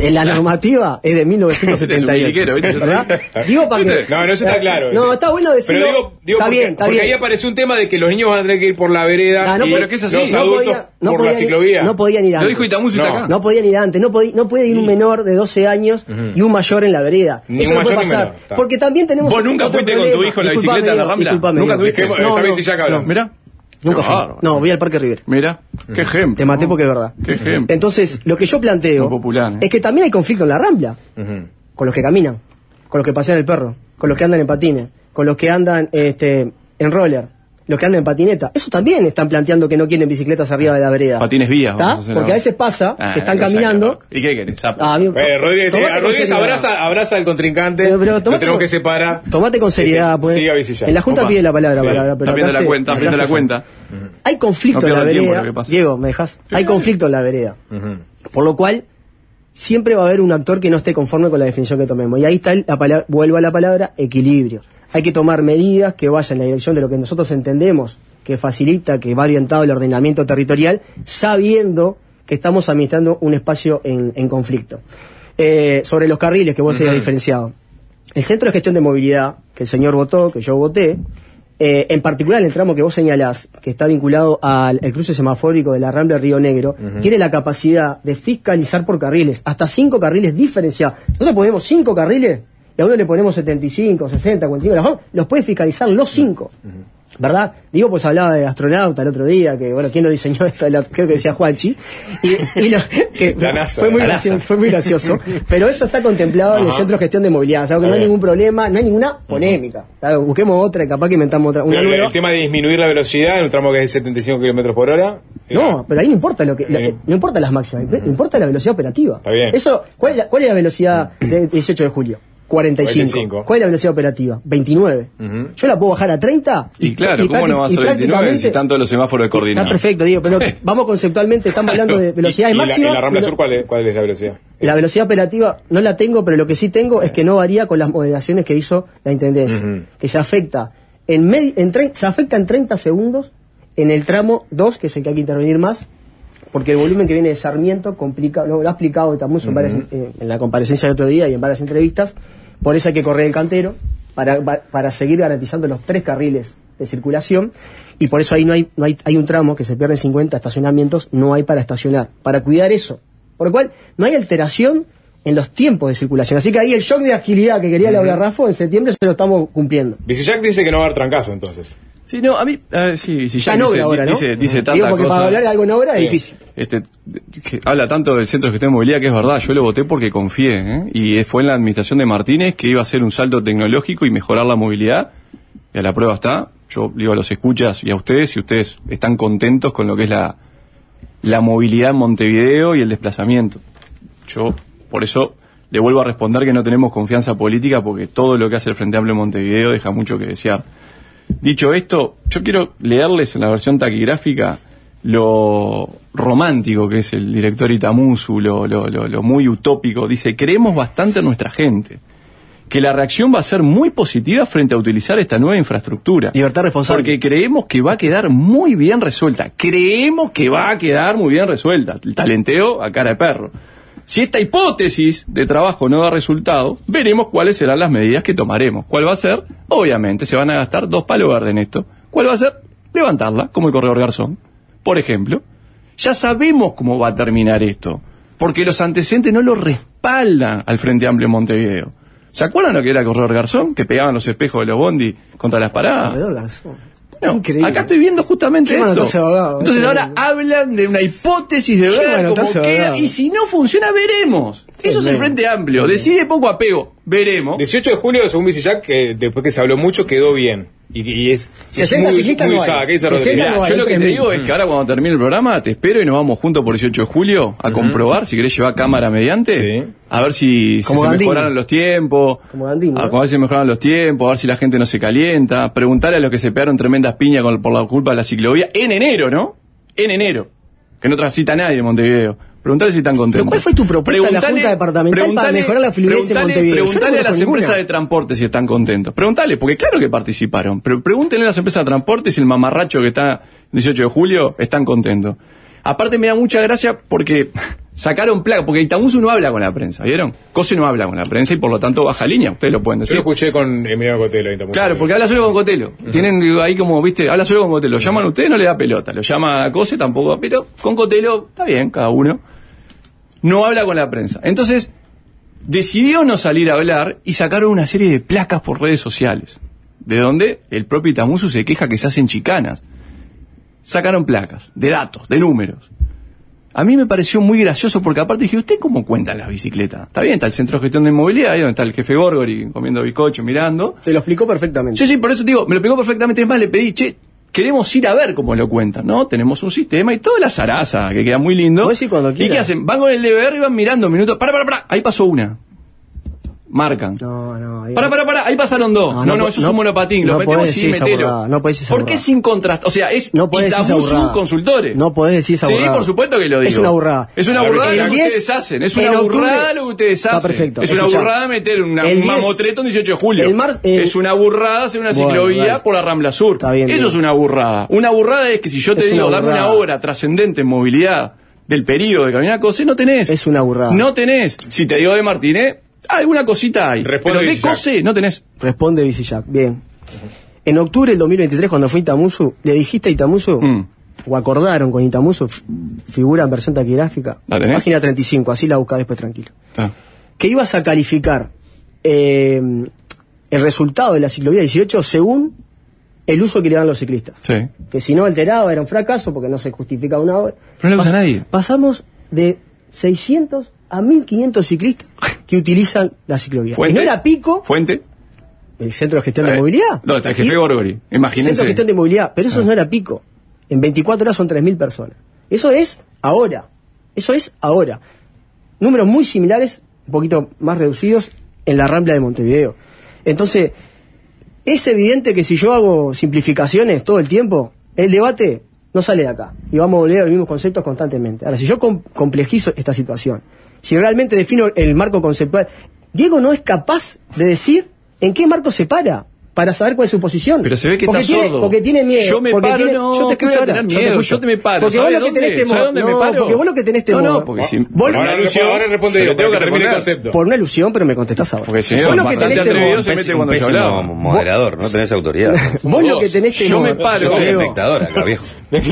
Speaker 5: La normativa es de mil novecientos setenta y ocho, ¿verdad?
Speaker 4: Digo para que... No, no, eso está claro.
Speaker 5: No, está bueno decirlo.
Speaker 4: Pero digo, digo
Speaker 5: está
Speaker 4: porque,
Speaker 5: bien, está
Speaker 4: porque
Speaker 5: bien.
Speaker 4: ahí apareció un tema de que los niños van a tener que ir por la vereda
Speaker 5: no, no,
Speaker 4: y
Speaker 5: pero que es así.
Speaker 4: los
Speaker 5: no
Speaker 4: adultos
Speaker 5: podía, no
Speaker 4: por
Speaker 5: podían,
Speaker 4: la ciclovía.
Speaker 5: No podían ir antes.
Speaker 1: Lo dijo Itamuso y
Speaker 5: no,
Speaker 1: está acá.
Speaker 5: No podían ir antes. No, podía, no puede ir un menor de doce años uh-huh. y un mayor en la vereda.
Speaker 4: Ni
Speaker 5: Eso no puede pasar. Porque también tenemos...
Speaker 1: ¿Vos nunca fuiste con tu hijo en la bicicleta de la Rambla?
Speaker 5: ¿Nunca
Speaker 4: tuviste? Esta vez sí ya hablamos.
Speaker 1: Mirá.
Speaker 5: Nunca fui. No, voy al Parque Rivera.
Speaker 1: Mira, qué ejemplo.
Speaker 5: Te maté porque es verdad.
Speaker 1: Qué ejemplo.
Speaker 5: Entonces, lo que yo planteo
Speaker 1: popular, ¿eh?
Speaker 5: es que también hay conflicto en la Rambla. Uh-huh. Con los que caminan, con los que pasean el perro, con los que andan en patines, con los que andan este, en roller, los que andan en patineta. Eso también están planteando que no quieren bicicletas arriba de la vereda.
Speaker 1: Patines vías.
Speaker 5: Vamos a porque a veces pasa
Speaker 1: ah,
Speaker 5: que están caminando.
Speaker 1: ¿Y qué querés?
Speaker 5: Ah, bien,
Speaker 4: bueno, Rodríguez, eh, Rodríguez abraza, abraza al contrincante. Pero, pero lo tenemos con, que separar.
Speaker 5: Tomate con seriedad, pues.
Speaker 4: Siga Vicilla.
Speaker 5: En la Junta Opa. Pide la palabra.
Speaker 1: Sí.
Speaker 5: Para, pero
Speaker 1: está la cuenta, está la cuenta.
Speaker 5: Hay conflicto
Speaker 1: no
Speaker 5: en la vereda.
Speaker 1: Tiempo,
Speaker 5: Diego, ¿me dejas? Sí. Hay conflicto en la vereda. Uh-huh. Por lo cual, siempre va a haber un actor que no esté conforme con la definición que tomemos. Y ahí está, la palabra, vuelvo a la palabra, equilibrio. Hay que tomar medidas que vayan en la dirección de lo que nosotros entendemos, que facilita, que va orientado el ordenamiento territorial, sabiendo que estamos administrando un espacio en, en conflicto. Eh, sobre los carriles, que vos uh-huh. hayas diferenciado. El Centro de Gestión de Movilidad, que el señor votó, que yo voté, eh, en particular en el tramo que vos señalás, que está vinculado al el cruce semafórico de la Rambla Río Negro, uh-huh. tiene la capacidad de fiscalizar por carriles, hasta cinco carriles diferenciados. Nosotros ponemos cinco carriles, y a uno le ponemos setenta y cinco, sesenta, cuarenta y cinco, los puede fiscalizar los cinco. Uh-huh. ¿Verdad? Digo, pues hablaba de astronauta el otro día, que bueno, ¿quién lo diseñó esto? Creo que decía Juanchi. Y, y lo, que
Speaker 4: la NASA,
Speaker 5: fue, muy
Speaker 4: la
Speaker 5: gracioso,
Speaker 4: NASA.
Speaker 5: fue muy gracioso. Pero eso está contemplado Ajá. en el Centro de Gestión de Movilidad. O sea, que no hay ningún problema, no hay ninguna polémica. Uh-huh. Busquemos otra, capaz que inventamos otra. Una
Speaker 4: el, el tema de disminuir la velocidad en un tramo que es de setenta y cinco kilómetros por hora.
Speaker 5: No, pero ahí no importa lo que, la, no importa las máximas, uh-huh. importa la velocidad operativa.
Speaker 4: Está bien.
Speaker 5: Eso, ¿cuál es la, cuál es la velocidad del dieciocho de julio? cuarenta y cinco. cuarenta y cinco. ¿Cuál es la velocidad operativa? veintinueve. Uh-huh. Yo la puedo bajar a treinta.
Speaker 1: Y, y claro, y ¿cómo no va a ser veintinueve si están todos los semáforos de coordinado?
Speaker 5: Está perfecto, digo, pero vamos conceptualmente, estamos hablando de velocidades
Speaker 4: ¿Y, y
Speaker 5: máximas.
Speaker 4: La, ¿En la Rambla Sur cuál es, cuál es la velocidad?
Speaker 5: La velocidad operativa no la tengo, pero lo que sí tengo es que no varía con las moderaciones que hizo la Intendencia. Uh-huh. Que se afecta en, med- en tre- se afecta en treinta segundos en el tramo dos, que es el que hay que intervenir más, porque el volumen que viene de Sarmiento complica, lo, lo ha explicado Itamuso uh-huh. en, varias, eh, en la comparecencia del otro día y en varias entrevistas. Por eso hay que correr el cantero para, para seguir garantizando los tres carriles de circulación, y por eso ahí no hay, no hay, hay un tramo que se pierde cincuenta estacionamientos, no hay para estacionar, para cuidar eso. Por lo cual no hay alteración en los tiempos de circulación. Así que ahí el shock de agilidad que quería uh-huh. hablar Rafa, en septiembre se lo estamos cumpliendo.
Speaker 4: Bicillac dice que no va a haber trancazo entonces.
Speaker 1: Sí, no, a mí, uh, sí, si ya
Speaker 5: está en
Speaker 1: dice,
Speaker 5: obra ahora, ¿no?
Speaker 1: dice, dice tantas
Speaker 5: Digo, porque
Speaker 1: cosas,
Speaker 5: para hablar de algo en obra sí. es difícil.
Speaker 1: Este, que habla tanto del Centro de Gestión de Movilidad, que es verdad, yo lo voté porque confié, ¿eh? Y fue en la administración de Martínez que iba a hacer un salto tecnológico y mejorar la movilidad, y a la prueba está. Yo digo a los escuchas y a ustedes, si ustedes están contentos con lo que es la, la movilidad en Montevideo y el desplazamiento. Yo, por eso, le vuelvo a responder que no tenemos confianza política, porque todo lo que hace el Frente Amplio en Montevideo deja mucho que desear. Dicho esto, yo quiero leerles en la versión taquigráfica lo romántico que es el director Itamuso, lo, lo, lo, lo muy utópico. Dice: creemos bastante en nuestra gente, que la reacción va a ser muy positiva frente a utilizar esta nueva infraestructura.
Speaker 5: Libertad responsable.
Speaker 1: Porque creemos que va a quedar muy bien resuelta. Creemos que va a quedar muy bien resuelta. El talenteo a cara de perro. Si esta hipótesis de trabajo no da resultado, veremos cuáles serán las medidas que tomaremos. ¿Cuál va a ser? Obviamente se van a gastar dos palos verdes en esto. ¿Cuál va a ser? Levantarla, como el corredor Garzón. Por ejemplo, ya sabemos cómo va a terminar esto, porque los antecedentes no lo respaldan al Frente Amplio en Montevideo. ¿Se acuerdan lo que era el corredor Garzón? Que pegaban los espejos de los bondi contra las paradas.
Speaker 5: Corredor Garzón.
Speaker 1: No,
Speaker 5: increíble.
Speaker 1: Acá estoy viendo justamente
Speaker 5: Qué
Speaker 1: esto.
Speaker 5: Abogado,
Speaker 1: Entonces
Speaker 5: ¿eh?
Speaker 1: ahora hablan de una hipótesis de ver cómo queda, y si no funciona, veremos. Eso es el Frente Amplio. Decide poco apego, veremos.
Speaker 4: dieciocho de julio, según Bicillac, que después que se habló mucho, quedó bien. Y, y es, es muy, muy usada. ¿Qué dice Rodríguez?
Speaker 1: Mirá, yo lo que te digo es que ahora cuando termine el programa te espero y nos vamos juntos por dieciocho de julio a uh-huh. comprobar, si querés llevar cámara mediante, sí. a ver si, si se mejoraron los tiempos,
Speaker 5: como Gandini, ¿no?
Speaker 1: a, a ver si mejoraron los tiempos, a ver si la gente no se calienta, preguntarle a los que se pegaron tremendas piñas con, por la culpa de la ciclovía en enero, ¿no? En enero, que no transita nadie en Montevideo. Preguntale si están contentos.
Speaker 5: ¿Pero cuál fue tu propuesta en la Junta Departamental para mejorar la fluidez en Montevideo?
Speaker 1: Preguntale
Speaker 5: no
Speaker 1: a las
Speaker 5: ninguna.
Speaker 1: empresas de transporte si están contentos. Preguntale, porque claro que participaron. Pero pregúntenle a las empresas de transporte si el mamarracho que está el dieciocho de julio están contentos. Aparte me da mucha gracia porque Sacaron placa, porque Itamusu no habla con la prensa, ¿vieron? Cose no habla con la prensa y por lo tanto baja línea, ustedes lo pueden decir.
Speaker 4: Yo lo escuché con Emiliano Cotelo. Itamusu.
Speaker 1: Claro, porque habla solo con Cotelo. Uh-huh. Tienen ahí como, viste, habla solo con Cotelo. Lo llaman a ustedes, no le da pelota. Lo llama a Cose, tampoco, pero con Cotelo, está bien, cada uno. No habla con la prensa. Entonces, decidió no salir a hablar y sacaron una serie de placas por redes sociales, de donde el propio Itamusu se queja que se hacen chicanas. Sacaron placas, de datos, de números. A mí me pareció muy gracioso porque aparte dije, ¿usted cómo cuenta las bicicletas? Está bien, está el Centro de Gestión de Inmobiliaria, ahí donde está el jefe Gorgori comiendo bizcocho, mirando.
Speaker 5: Se lo explicó perfectamente.
Speaker 1: Sí, sí, por eso te digo, me lo explicó perfectamente. Es más, le pedí, che, queremos ir a ver cómo lo cuentan, ¿no? Tenemos un sistema y toda la zaraza, que queda muy lindo.
Speaker 5: Pues sí, cuando
Speaker 1: ¿Y qué hacen? Van con el D V R y van mirando minutos. Para, para, para, ahí pasó una. Marcan.
Speaker 5: No, no. Digo,
Speaker 1: para, para, para, ahí pasaron dos. No, no, no, no eso no, es un monopatín.
Speaker 5: No
Speaker 1: lo metemos
Speaker 5: sin
Speaker 1: metelo.
Speaker 5: No podés decir esa
Speaker 1: ¿Por qué sin contraste? O sea, es
Speaker 5: no
Speaker 1: Itamusu consultores.
Speaker 5: No podés decir esa burrada.
Speaker 1: Sí, por supuesto que lo digo.
Speaker 5: Es una burrada.
Speaker 1: Es una burrada lo que ustedes hacen. Es una burrada lo que ustedes hacen.
Speaker 5: Está perfecto.
Speaker 1: Es una
Speaker 5: Escuchá.
Speaker 1: burrada meter una, un mamotreto en dieciocho de julio.
Speaker 5: El mar, el...
Speaker 1: Es una burrada hacer una ciclovía bueno, por la Rambla Sur.
Speaker 5: Está bien,
Speaker 1: Eso
Speaker 5: bien.
Speaker 1: es una burrada. Una burrada es que si yo te
Speaker 5: es
Speaker 1: digo,
Speaker 5: una
Speaker 1: dame una obra trascendente en movilidad del periodo de Caminar Cose, no tenés.
Speaker 5: Es una burrada.
Speaker 1: No tenés. Si te digo de Martínez, alguna cosita hay.
Speaker 4: Responde
Speaker 1: pero de Cose no tenés.
Speaker 5: Responde Vicillac. Bien. Uh-huh. En octubre del dos mil veintitrés, cuando fue Itamusu, le dijiste a Itamusu, mm. o acordaron con Itamusu, f- figura en versión taquigráfica, página treinta y cinco, así la buscás después tranquilo, ah. que ibas a calificar eh, el resultado de la ciclovía dieciocho según el uso que le dan los ciclistas.
Speaker 1: Sí.
Speaker 5: Que si no alteraba era un fracaso porque no se justificaba una obra.
Speaker 1: Pero no lo usa
Speaker 5: Pas-
Speaker 1: nadie.
Speaker 5: Pasamos de seiscientos a mil quinientos ciclistas que utilizan la ciclovía.
Speaker 1: ¿Fuente?
Speaker 5: Y no era pico.
Speaker 1: ¿Fuente?
Speaker 5: El Centro de Gestión de
Speaker 1: eh,
Speaker 5: Movilidad.
Speaker 1: ¿Dónde está el jefe Gorgori? Imagínense.
Speaker 5: Centro de Gestión de Movilidad. Pero eso ah. no era pico. En veinticuatro horas son tres mil personas. Eso es ahora. Eso es ahora. Números muy similares, un poquito más reducidos, en la Rambla de Montevideo. Entonces, es evidente que si yo hago simplificaciones todo el tiempo, el debate no sale de acá. Y vamos a volver a los mismos conceptos constantemente. Ahora, si yo com- complejizo esta situación, si realmente defino el marco conceptual, Diego no es capaz de decir en qué marco se para para saber cuál es su posición.
Speaker 1: Pero se ve que
Speaker 5: porque
Speaker 1: está
Speaker 5: tiene,
Speaker 1: sordo.
Speaker 5: Porque tiene miedo.
Speaker 1: Yo me
Speaker 5: porque
Speaker 1: paro,
Speaker 5: tiene,
Speaker 1: no,
Speaker 5: yo te escucho ahora.
Speaker 1: Miedo,
Speaker 5: Yo te escucho.
Speaker 1: Yo te me paro.
Speaker 5: Porque vos lo que tenés temor.
Speaker 1: ¿Sabes dónde
Speaker 5: no,
Speaker 1: me paro?
Speaker 5: Porque vos lo que tenés temor.
Speaker 1: No, no, porque si...
Speaker 5: Vos
Speaker 4: ahora,
Speaker 5: lo,
Speaker 4: responde, ahora responde yo,
Speaker 1: tengo que
Speaker 4: termine el
Speaker 1: responder.
Speaker 4: concepto.
Speaker 5: por una ilusión, pero me contestás ahora.
Speaker 1: Porque si
Speaker 5: vos
Speaker 1: no,
Speaker 5: lo que tenés
Speaker 1: atrevido
Speaker 5: temor.
Speaker 1: se mete
Speaker 2: un
Speaker 1: cuando yo
Speaker 2: pésimo
Speaker 1: hablaba.
Speaker 2: moderador, no tenés autoridad.
Speaker 5: Vos lo que tenés temor.
Speaker 1: Yo me paro.
Speaker 2: Sos
Speaker 5: Diego.
Speaker 2: espectador acá, viejo.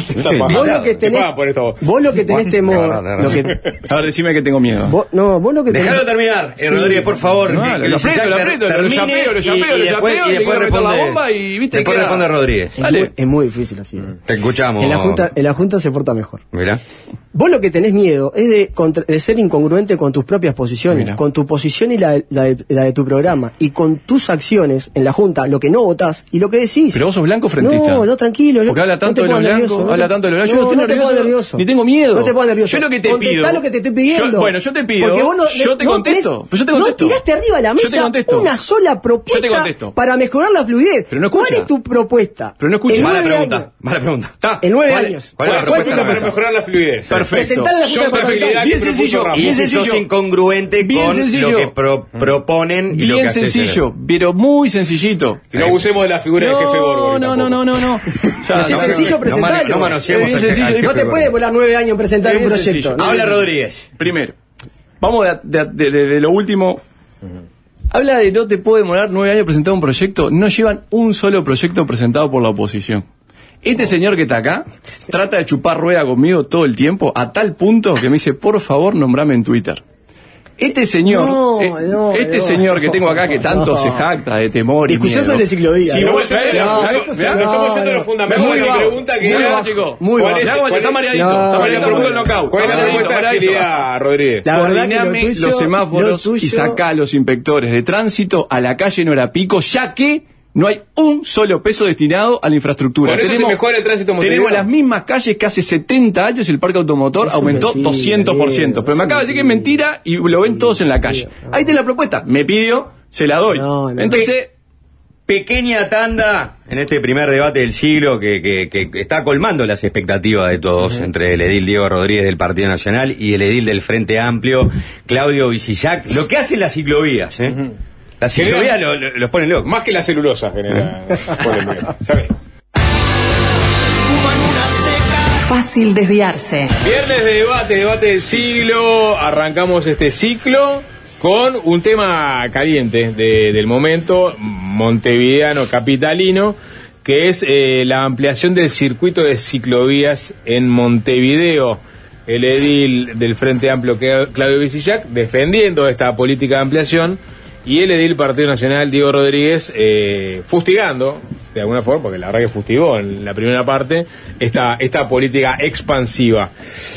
Speaker 5: Vos lo que tenés, vos lo que tenés temor, lo que,
Speaker 1: A ver, decime que tengo miedo.
Speaker 5: vos, no, vos lo que tenés,
Speaker 2: Dejalo terminar, eh, Rodríguez, por favor.
Speaker 1: No,
Speaker 2: que-
Speaker 1: lo
Speaker 2: que
Speaker 1: aprieto,
Speaker 2: Vicillac
Speaker 1: lo aprieto, lo
Speaker 2: termine
Speaker 1: yapeo, lo
Speaker 2: y-
Speaker 1: yapeo,
Speaker 2: y
Speaker 1: lo
Speaker 2: después-
Speaker 1: yapeo,
Speaker 2: y
Speaker 1: le
Speaker 2: después
Speaker 1: quiero meter la
Speaker 2: responde-
Speaker 1: bomba y, viste,
Speaker 2: después
Speaker 1: queda-
Speaker 2: responde Rodríguez.
Speaker 5: es,
Speaker 1: Dale.
Speaker 5: muy, es muy difícil así.
Speaker 2: Te escuchamos.
Speaker 5: En la junta, en la junta se porta mejor.
Speaker 2: Mirá.
Speaker 5: Vos lo que tenés miedo es de, contra- de ser incongruente con tus propias posiciones,
Speaker 1: Mira.
Speaker 5: con tu posición y la, de- la, de, la de tu programa, y con tus acciones en la Junta, lo que no votás y lo que decís.
Speaker 1: Pero vos sos blanco frentista.
Speaker 5: No, no, tranquilo. yo-
Speaker 1: Porque habla tanto
Speaker 5: no te
Speaker 1: de los
Speaker 5: pongas
Speaker 1: blancos,
Speaker 5: nervioso, no
Speaker 1: habla
Speaker 5: te-
Speaker 1: tanto de los blancos. Yo
Speaker 5: no,
Speaker 1: no estoy
Speaker 5: no te
Speaker 1: nervioso,
Speaker 5: pongas nervioso.
Speaker 1: ni tengo miedo.
Speaker 5: No te pongas nervioso.
Speaker 1: Yo lo que te
Speaker 5: Contestá
Speaker 1: pido.
Speaker 5: lo que te estoy pidiendo.
Speaker 1: Yo- bueno, yo te pido.
Speaker 5: Porque vos no,
Speaker 1: Yo te
Speaker 5: no
Speaker 1: contesto.
Speaker 5: tenés-
Speaker 1: Pues yo te
Speaker 5: no
Speaker 1: contesto.
Speaker 5: tiraste arriba de la
Speaker 1: Yo te
Speaker 5: mesa
Speaker 1: contesto.
Speaker 5: una sola propuesta
Speaker 1: Yo te contesto.
Speaker 5: para mejorar la fluidez.
Speaker 1: Pero no escucha.
Speaker 5: ¿Cuál es tu propuesta?
Speaker 1: Pero no escucha.
Speaker 5: En
Speaker 2: Mala
Speaker 5: nueve
Speaker 2: pregunta,
Speaker 5: años.
Speaker 2: mala pregunta.
Speaker 1: Está.
Speaker 5: En nueve
Speaker 2: ¿Cuál-
Speaker 5: años.
Speaker 2: cuál es la
Speaker 5: ¿Cuál es tu
Speaker 2: propuesta
Speaker 4: Para
Speaker 5: propuesta?
Speaker 4: mejorar la fluidez.
Speaker 1: Perfecto.
Speaker 5: Presentar en la Junta
Speaker 4: Yo
Speaker 5: Departamental.
Speaker 1: Bien sencillo.
Speaker 2: Y
Speaker 1: Bien
Speaker 2: si sos
Speaker 1: sencillo.
Speaker 2: incongruente
Speaker 1: Bien
Speaker 2: con
Speaker 1: sencillo.
Speaker 2: lo que pro- proponen y lo que
Speaker 1: Bien
Speaker 2: haces.
Speaker 1: sencillo, pero muy sencillito.
Speaker 4: Y no abusemos de la figura del jefe Gorgori.
Speaker 1: No, no, no, no, no.
Speaker 5: Pero si es sencillo,
Speaker 2: no
Speaker 5: presentarlo.
Speaker 2: mane- no manoseemos
Speaker 1: Es bien
Speaker 2: al-
Speaker 1: sencillo.
Speaker 2: al
Speaker 1: No
Speaker 2: jefe
Speaker 5: No te
Speaker 2: Gorgori.
Speaker 5: puede volar nueve años en presentar
Speaker 1: Es
Speaker 5: un
Speaker 1: bien
Speaker 5: proyecto.
Speaker 1: sencillo.
Speaker 5: ¿no?
Speaker 2: Habla Rodríguez.
Speaker 1: Primero, vamos de, de, de, de- de lo último. Habla de no te puede demorar nueve años presentar un proyecto. No llevan un solo proyecto presentado por la oposición. Este señor que está acá trata de chupar rueda conmigo todo el tiempo, a tal punto que me dice, por favor, nombrame en Twitter. Este señor,
Speaker 5: No,
Speaker 1: eh,
Speaker 5: no,
Speaker 1: este
Speaker 5: no,
Speaker 1: señor que tengo acá que tanto
Speaker 5: no.
Speaker 1: se jacta de temor y
Speaker 5: Discusión
Speaker 1: miedo.
Speaker 5: sobre ciclovía.
Speaker 1: Si
Speaker 5: ¿no?
Speaker 1: vos-
Speaker 4: No,
Speaker 1: mirá,
Speaker 4: no,
Speaker 1: mirá,
Speaker 4: no,
Speaker 1: mirá.
Speaker 4: no estamos yendo a lo
Speaker 5: no,
Speaker 4: fundamental.
Speaker 1: muy
Speaker 4: Mi
Speaker 1: bajo,
Speaker 4: pregunta que
Speaker 1: muy
Speaker 4: era,
Speaker 1: bajo, chico.
Speaker 5: Muy
Speaker 4: ¿cuál
Speaker 5: bajo.
Speaker 4: es-
Speaker 1: Mirá,
Speaker 4: cuál
Speaker 1: está
Speaker 4: es-
Speaker 1: mareadito,
Speaker 5: No,
Speaker 1: está
Speaker 5: no,
Speaker 1: mareadito,
Speaker 5: no,
Speaker 1: por el
Speaker 5: no.
Speaker 1: knockout.
Speaker 4: ¿Cuál es la
Speaker 1: Está
Speaker 4: propuesta de
Speaker 1: mareadito,
Speaker 4: agilidad, Rodríguez?
Speaker 5: La verdad que lo
Speaker 1: Coordiname
Speaker 5: tuyo-
Speaker 1: los semáforos
Speaker 5: lo tuyo-
Speaker 1: y sacá a los inspectores de tránsito a la calle en hora pico, ya que no hay un solo peso destinado a la infraestructura.
Speaker 4: Con eso se mejora el tránsito en Montevideo.
Speaker 1: Tenemos las mismas calles que hace setenta años y el parque automotor
Speaker 5: Es
Speaker 1: aumentó
Speaker 5: mentira,
Speaker 1: doscientos por ciento.
Speaker 5: Diego,
Speaker 1: Pero me
Speaker 5: es
Speaker 1: acaba de decir que es mentira y lo ven todos en la calle.
Speaker 5: no.
Speaker 1: Ahí está la propuesta. Me pidió, se la doy.
Speaker 5: No, no.
Speaker 1: Entonces,
Speaker 2: Pequeña tanda en este primer debate del siglo que, que, que está colmando las expectativas de todos, uh-huh. entre el edil Diego Rodríguez del Partido Nacional y el edil del Frente Amplio, Claudio Vicillac. Lo que hacen las ciclovías, ¿eh? Uh-huh. Las ciclovías lo, lo, los ponen locos.
Speaker 4: Más que la celulosa genera polémica. ¿Sabes?
Speaker 6: Fácil fácil desviarse.
Speaker 4: Viernes de debate, debate del siglo. Arrancamos este ciclo con un tema caliente de, del momento, montevideano, capitalino, que es eh, la ampliación del circuito de ciclovías en Montevideo. El edil del Frente Amplio, Claudio Visillac, defendiendo esta política de ampliación, y el edil Partido Nacional, Diego Rodríguez, eh, fustigando, de alguna forma, porque la verdad que fustigó en la primera parte, esta, esta política expansiva.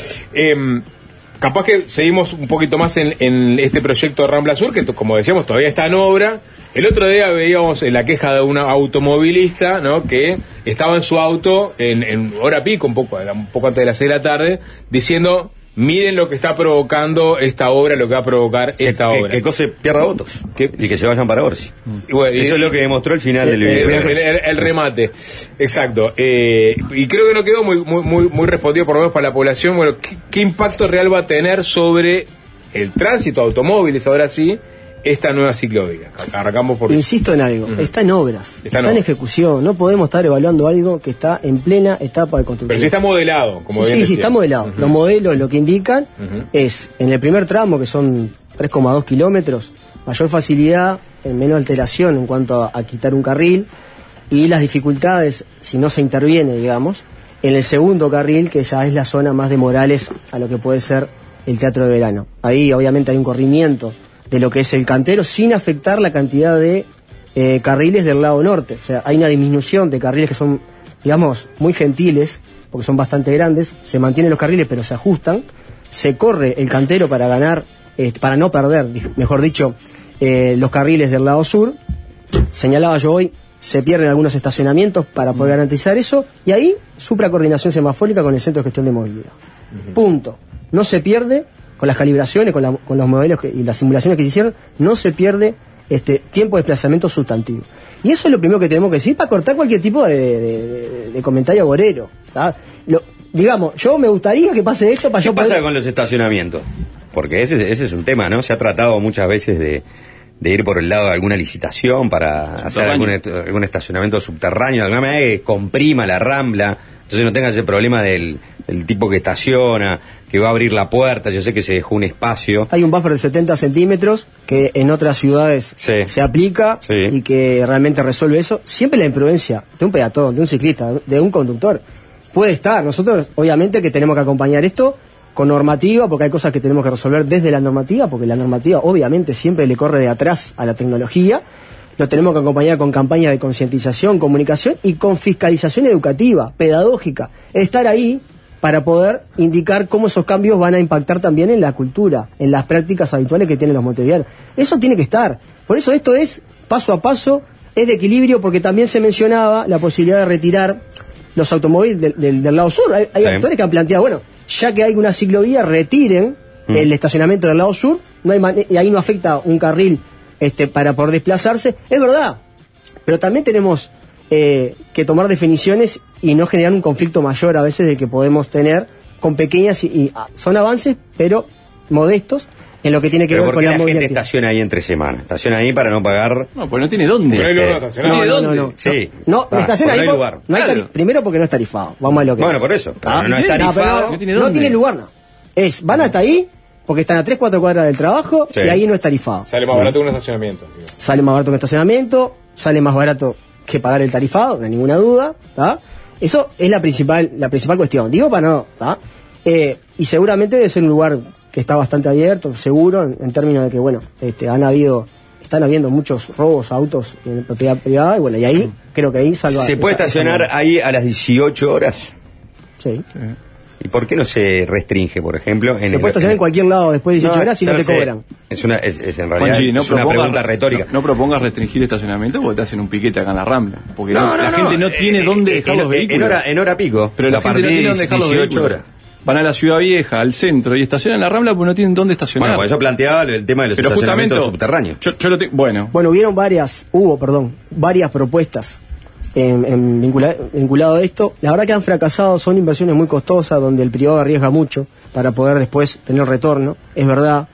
Speaker 4: Eh, capaz que seguimos un poquito más en, en este proyecto de Rambla Sur, que como decíamos todavía está en obra. El otro día veíamos la queja de un automovilista, ¿no?, que estaba en su auto en, en hora pico, un poco, un poco antes de las seis de la tarde, diciendo: miren lo que está provocando esta obra, lo que va a provocar esta
Speaker 2: que,
Speaker 4: obra.
Speaker 2: Que, que Cose pierda votos
Speaker 4: ¿Qué?
Speaker 2: Y que se vayan para Orsi.
Speaker 4: Y bueno,
Speaker 2: Eso
Speaker 4: y,
Speaker 2: es lo que demostró el final
Speaker 4: el,
Speaker 2: del video.
Speaker 4: El, el, el, el remate, exacto. Eh, y creo que no quedó muy, muy, muy, muy respondido, por lo menos para la población. Bueno, ¿qué, qué impacto real va a tener sobre el tránsito de automóviles, ahora sí, esta nueva ciclovía? Arrancamos por...
Speaker 5: Insisto en algo,
Speaker 4: Uh-huh.
Speaker 5: está en obras,
Speaker 4: Está
Speaker 5: está,
Speaker 4: en
Speaker 5: en
Speaker 4: obras.
Speaker 5: ejecución, no podemos estar evaluando algo que está en plena etapa de construcción.
Speaker 4: Pero sí está modelado, como
Speaker 5: sí,
Speaker 4: bien
Speaker 5: sí, sí,
Speaker 4: decía.
Speaker 5: está modelado.
Speaker 4: Uh-huh.
Speaker 5: Los modelos lo que indican
Speaker 4: Uh-huh.
Speaker 5: es, en el primer tramo, que son tres coma dos kilómetros, mayor facilidad, en menos alteración en cuanto a, a quitar un carril, y las dificultades si no se interviene, digamos, en el segundo carril, que ya es la zona más de Morales a lo que puede ser el Teatro de Verano. Ahí obviamente hay un corrimiento de lo que es el cantero sin afectar la cantidad de eh, carriles del lado norte. O sea, hay una disminución de carriles que son, digamos, muy gentiles, porque son bastante grandes, se mantienen los carriles pero se ajustan, se corre el cantero para ganar, eh, para no perder, mejor dicho, eh, los carriles del lado sur. Señalaba yo hoy, se pierden algunos estacionamientos para poder garantizar eso, y ahí supracoordinación semafórica con el Centro de Gestión de Movilidad. Uh-huh. Punto. No se pierde, con las calibraciones, con, la, con los modelos que, y las simulaciones que se hicieron, no se pierde este tiempo de desplazamiento sustantivo. Y eso es lo primero que tenemos que decir para cortar cualquier tipo de, de, de, de comentario agorero. Lo, digamos, yo me gustaría que pase esto para
Speaker 2: ¿Qué
Speaker 5: yo
Speaker 2: pasa
Speaker 5: poder...
Speaker 2: con los estacionamientos? Porque ese, ese es un tema, ¿no? Se ha tratado muchas veces de, de ir por el lado de alguna licitación para hacer algún, algún estacionamiento subterráneo, de alguna manera que comprima la Rambla, entonces no tenga ese problema del, del tipo que estaciona, que va a abrir la puerta. Yo sé que se dejó un espacio.
Speaker 5: Hay un buffer de setenta centímetros que en otras ciudades
Speaker 2: sí.
Speaker 5: se aplica
Speaker 2: sí.
Speaker 5: y que realmente resuelve eso. Siempre la imprudencia de un peatón, de un ciclista, de un conductor puede estar. Nosotros obviamente que tenemos que acompañar esto con normativa, porque hay cosas que tenemos que resolver desde la normativa, porque la normativa obviamente siempre le corre de atrás a la tecnología. Lo tenemos que acompañar con campañas de concientización, comunicación y con fiscalización educativa, pedagógica. Estar ahí para poder indicar cómo esos cambios van a impactar también en la cultura, en las prácticas habituales que tienen los montevideanos. Eso tiene que estar. Por eso esto es paso a paso, es de equilibrio, porque también se mencionaba la posibilidad de retirar los automóviles del, del, del lado sur. Hay, hay
Speaker 2: sí.
Speaker 5: actores que han planteado, bueno, ya que hay una ciclovía, retiren mm. el estacionamiento del lado sur, no hay man- y ahí no afecta un carril este, para poder desplazarse. Es verdad, pero también tenemos eh, que tomar definiciones y no generar un conflicto mayor a veces del que podemos tener con pequeñas y, y ah, son avances, pero modestos en lo que tiene que
Speaker 2: Pero
Speaker 5: ver
Speaker 2: ¿por
Speaker 5: con
Speaker 2: qué
Speaker 5: la
Speaker 2: la gente
Speaker 5: movilidad?
Speaker 2: estaciona ahí entre semanas? Estaciona ahí para no pagar...
Speaker 1: No, pues no tiene dónde.
Speaker 4: Pero hay lugar
Speaker 2: Eh,
Speaker 4: donde estacionar.
Speaker 5: No,
Speaker 1: ¿Tiene
Speaker 5: no,
Speaker 1: dónde?
Speaker 5: no, no.
Speaker 2: Sí.
Speaker 5: No,
Speaker 2: Ah,
Speaker 5: estaciona
Speaker 2: porque
Speaker 5: ahí
Speaker 2: no hay
Speaker 5: por-
Speaker 2: lugar.
Speaker 5: no hay
Speaker 1: Claro.
Speaker 5: tari- primero porque no es tarifado. Vamos a lo que
Speaker 2: Bueno,
Speaker 5: es.
Speaker 2: por eso.
Speaker 1: Ah,
Speaker 2: Pero no
Speaker 1: sí.
Speaker 2: es
Speaker 1: No,
Speaker 5: No, pero
Speaker 2: tarifado.
Speaker 1: No tiene
Speaker 5: no
Speaker 1: dónde.
Speaker 5: tiene lugar, no. Es, van hasta ahí porque están a tres, cuatro cuadras del trabajo
Speaker 2: Sí.
Speaker 5: y ahí no es tarifado.
Speaker 4: Sale más barato que un estacionamiento. Tío.
Speaker 5: Sale más barato que estacionamiento, sale más barato que pagar el tarifado, no hay ninguna duda, ¿tá? Eso es la principal, la principal cuestión. Digo para no, ¿tá? Eh, y seguramente debe ser un lugar que está bastante abierto, seguro, en, en términos de que, bueno, este, han habido, están habiendo muchos robos a autos en propiedad privada, y bueno, y ahí, creo que ahí salva.
Speaker 2: ¿Se puede
Speaker 5: esa- esa
Speaker 2: estacionar
Speaker 5: norma.
Speaker 2: ahí a las dieciocho horas?
Speaker 5: Sí.
Speaker 2: ¿Y por qué no se restringe, por ejemplo? En
Speaker 5: Se
Speaker 2: el-
Speaker 5: puede estacionar en cualquier lado después de dieciocho
Speaker 2: No,
Speaker 5: horas y
Speaker 2: ya
Speaker 5: no te
Speaker 2: lo sé.
Speaker 5: cobran.
Speaker 2: Es, una, es, es en realidad
Speaker 1: Juanchi, no
Speaker 2: es una
Speaker 1: propongas-
Speaker 2: pregunta retórica.
Speaker 1: No, no propongas restringir estacionamiento porque te hacen un piquete acá en la Rambla. Porque
Speaker 2: No,
Speaker 1: no-
Speaker 2: no,
Speaker 1: la
Speaker 2: no,
Speaker 1: gente no
Speaker 2: eh,
Speaker 1: tiene
Speaker 2: eh,
Speaker 1: dónde
Speaker 2: eh,
Speaker 1: dejar
Speaker 2: en-
Speaker 1: los
Speaker 2: en
Speaker 1: vehículos.
Speaker 2: hora- en hora pico.
Speaker 1: Pero la
Speaker 2: A
Speaker 1: gente no
Speaker 2: partir
Speaker 1: tiene
Speaker 2: de
Speaker 1: dónde dejar los
Speaker 2: dieciocho
Speaker 1: vehículos.
Speaker 2: horas.
Speaker 1: Van a la Ciudad Vieja, al centro, y estacionan en la Rambla porque no tienen dónde estacionar.
Speaker 2: Bueno, por eso planteaba el tema de los
Speaker 1: Pero justamente,
Speaker 2: estacionamientos subterráneos.
Speaker 1: Yo, yo lo tengo. Bueno,
Speaker 5: Bueno, hubieron varias, hubo, perdón, varias propuestas en, en vincula- vinculado a esto. La verdad que han fracasado, son inversiones muy costosas donde el privado arriesga mucho para poder después tener retorno, es verdad.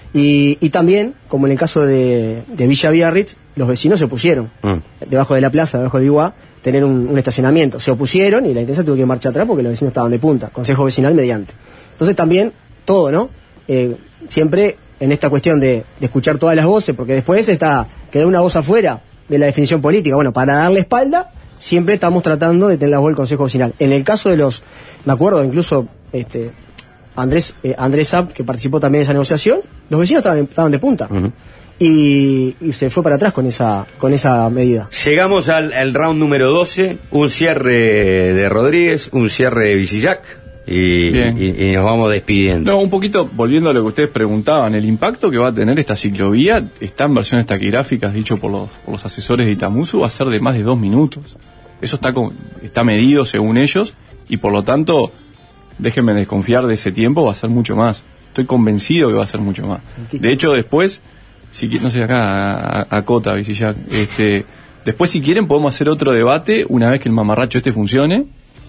Speaker 5: Y, y también, como en el caso de, de Villa Biarritz, los vecinos se opusieron
Speaker 2: Mm.
Speaker 5: debajo de la plaza, debajo del Iguá, tener un, un estacionamiento. Se opusieron y la intendencia tuvo que marchar atrás porque los vecinos estaban de punta, consejo vecinal mediante. Entonces también, todo, ¿no? Eh, siempre en esta cuestión de, de escuchar todas las voces, porque después está, queda una voz afuera de la definición política. Bueno, para darle espalda, siempre estamos tratando de tener la voz del consejo vecinal. En el caso de los, me acuerdo incluso, este, Andrés, eh, Andrés Zapp, que participó también de esa negociación, los vecinos estaban, estaban de punta. Uh-huh. Y, y se fue para atrás con esa con esa medida.
Speaker 2: Llegamos al, al round número doce, un cierre de Rodríguez, un cierre de Visillac y, y, y nos vamos despidiendo.
Speaker 1: No, un poquito, volviendo a lo que ustedes preguntaban, el impacto que va a tener esta ciclovía está en versiones taquigráficas, dicho por los, por los asesores de Itamusu, va a ser de más de dos minutos. Eso está, con, está medido según ellos y por lo tanto, déjenme desconfiar de ese tiempo, va a ser mucho más. Estoy convencido que va a ser mucho más. De hecho, después... Si, no sé, acá a, a Cota, Visillac, este, después si quieren podemos hacer otro debate una vez que el mamarracho este funcione,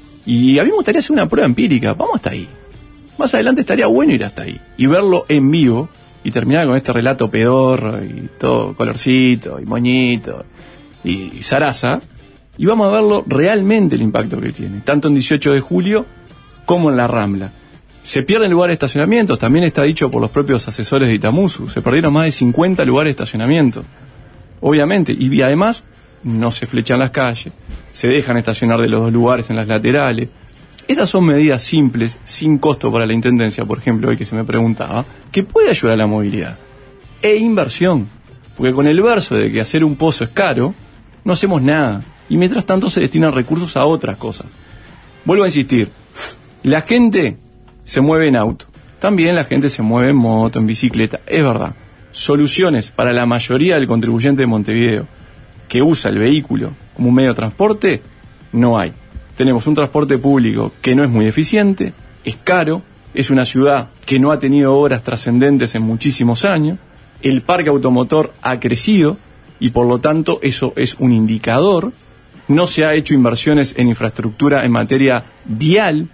Speaker 1: y a mí me gustaría hacer una prueba empírica, vamos hasta ahí, más adelante estaría bueno ir hasta ahí, y verlo en vivo, y terminar con este relato pedorro, y todo colorcito, y moñito, y, y zaraza, y vamos a verlo realmente el impacto que tiene, tanto en dieciocho de julio, como en la Rambla. Se pierden lugares de estacionamiento, también está dicho por los propios asesores de Itamusu. Se perdieron más de cincuenta lugares de estacionamiento. Obviamente, y además no se flechan las calles, se dejan estacionar de los dos lugares en las laterales. Esas son medidas simples, sin costo para la Intendencia, por ejemplo, hoy que se me preguntaba, que puede ayudar a la movilidad. E inversión, porque con el verso de que hacer un pozo es caro, no hacemos nada. Y mientras tanto se destinan recursos a otras cosas. Vuelvo a insistir, la gente... se mueve en auto. También la gente se mueve en moto, en bicicleta. Es verdad. Soluciones para la mayoría del contribuyente de Montevideo que usa el vehículo como un medio de transporte, no hay. Tenemos un transporte público que no es muy eficiente, es caro, es una ciudad que no ha tenido obras trascendentes en muchísimos años, el parque automotor ha crecido y por lo tanto eso es un indicador. No se ha hecho inversiones en infraestructura en materia vial.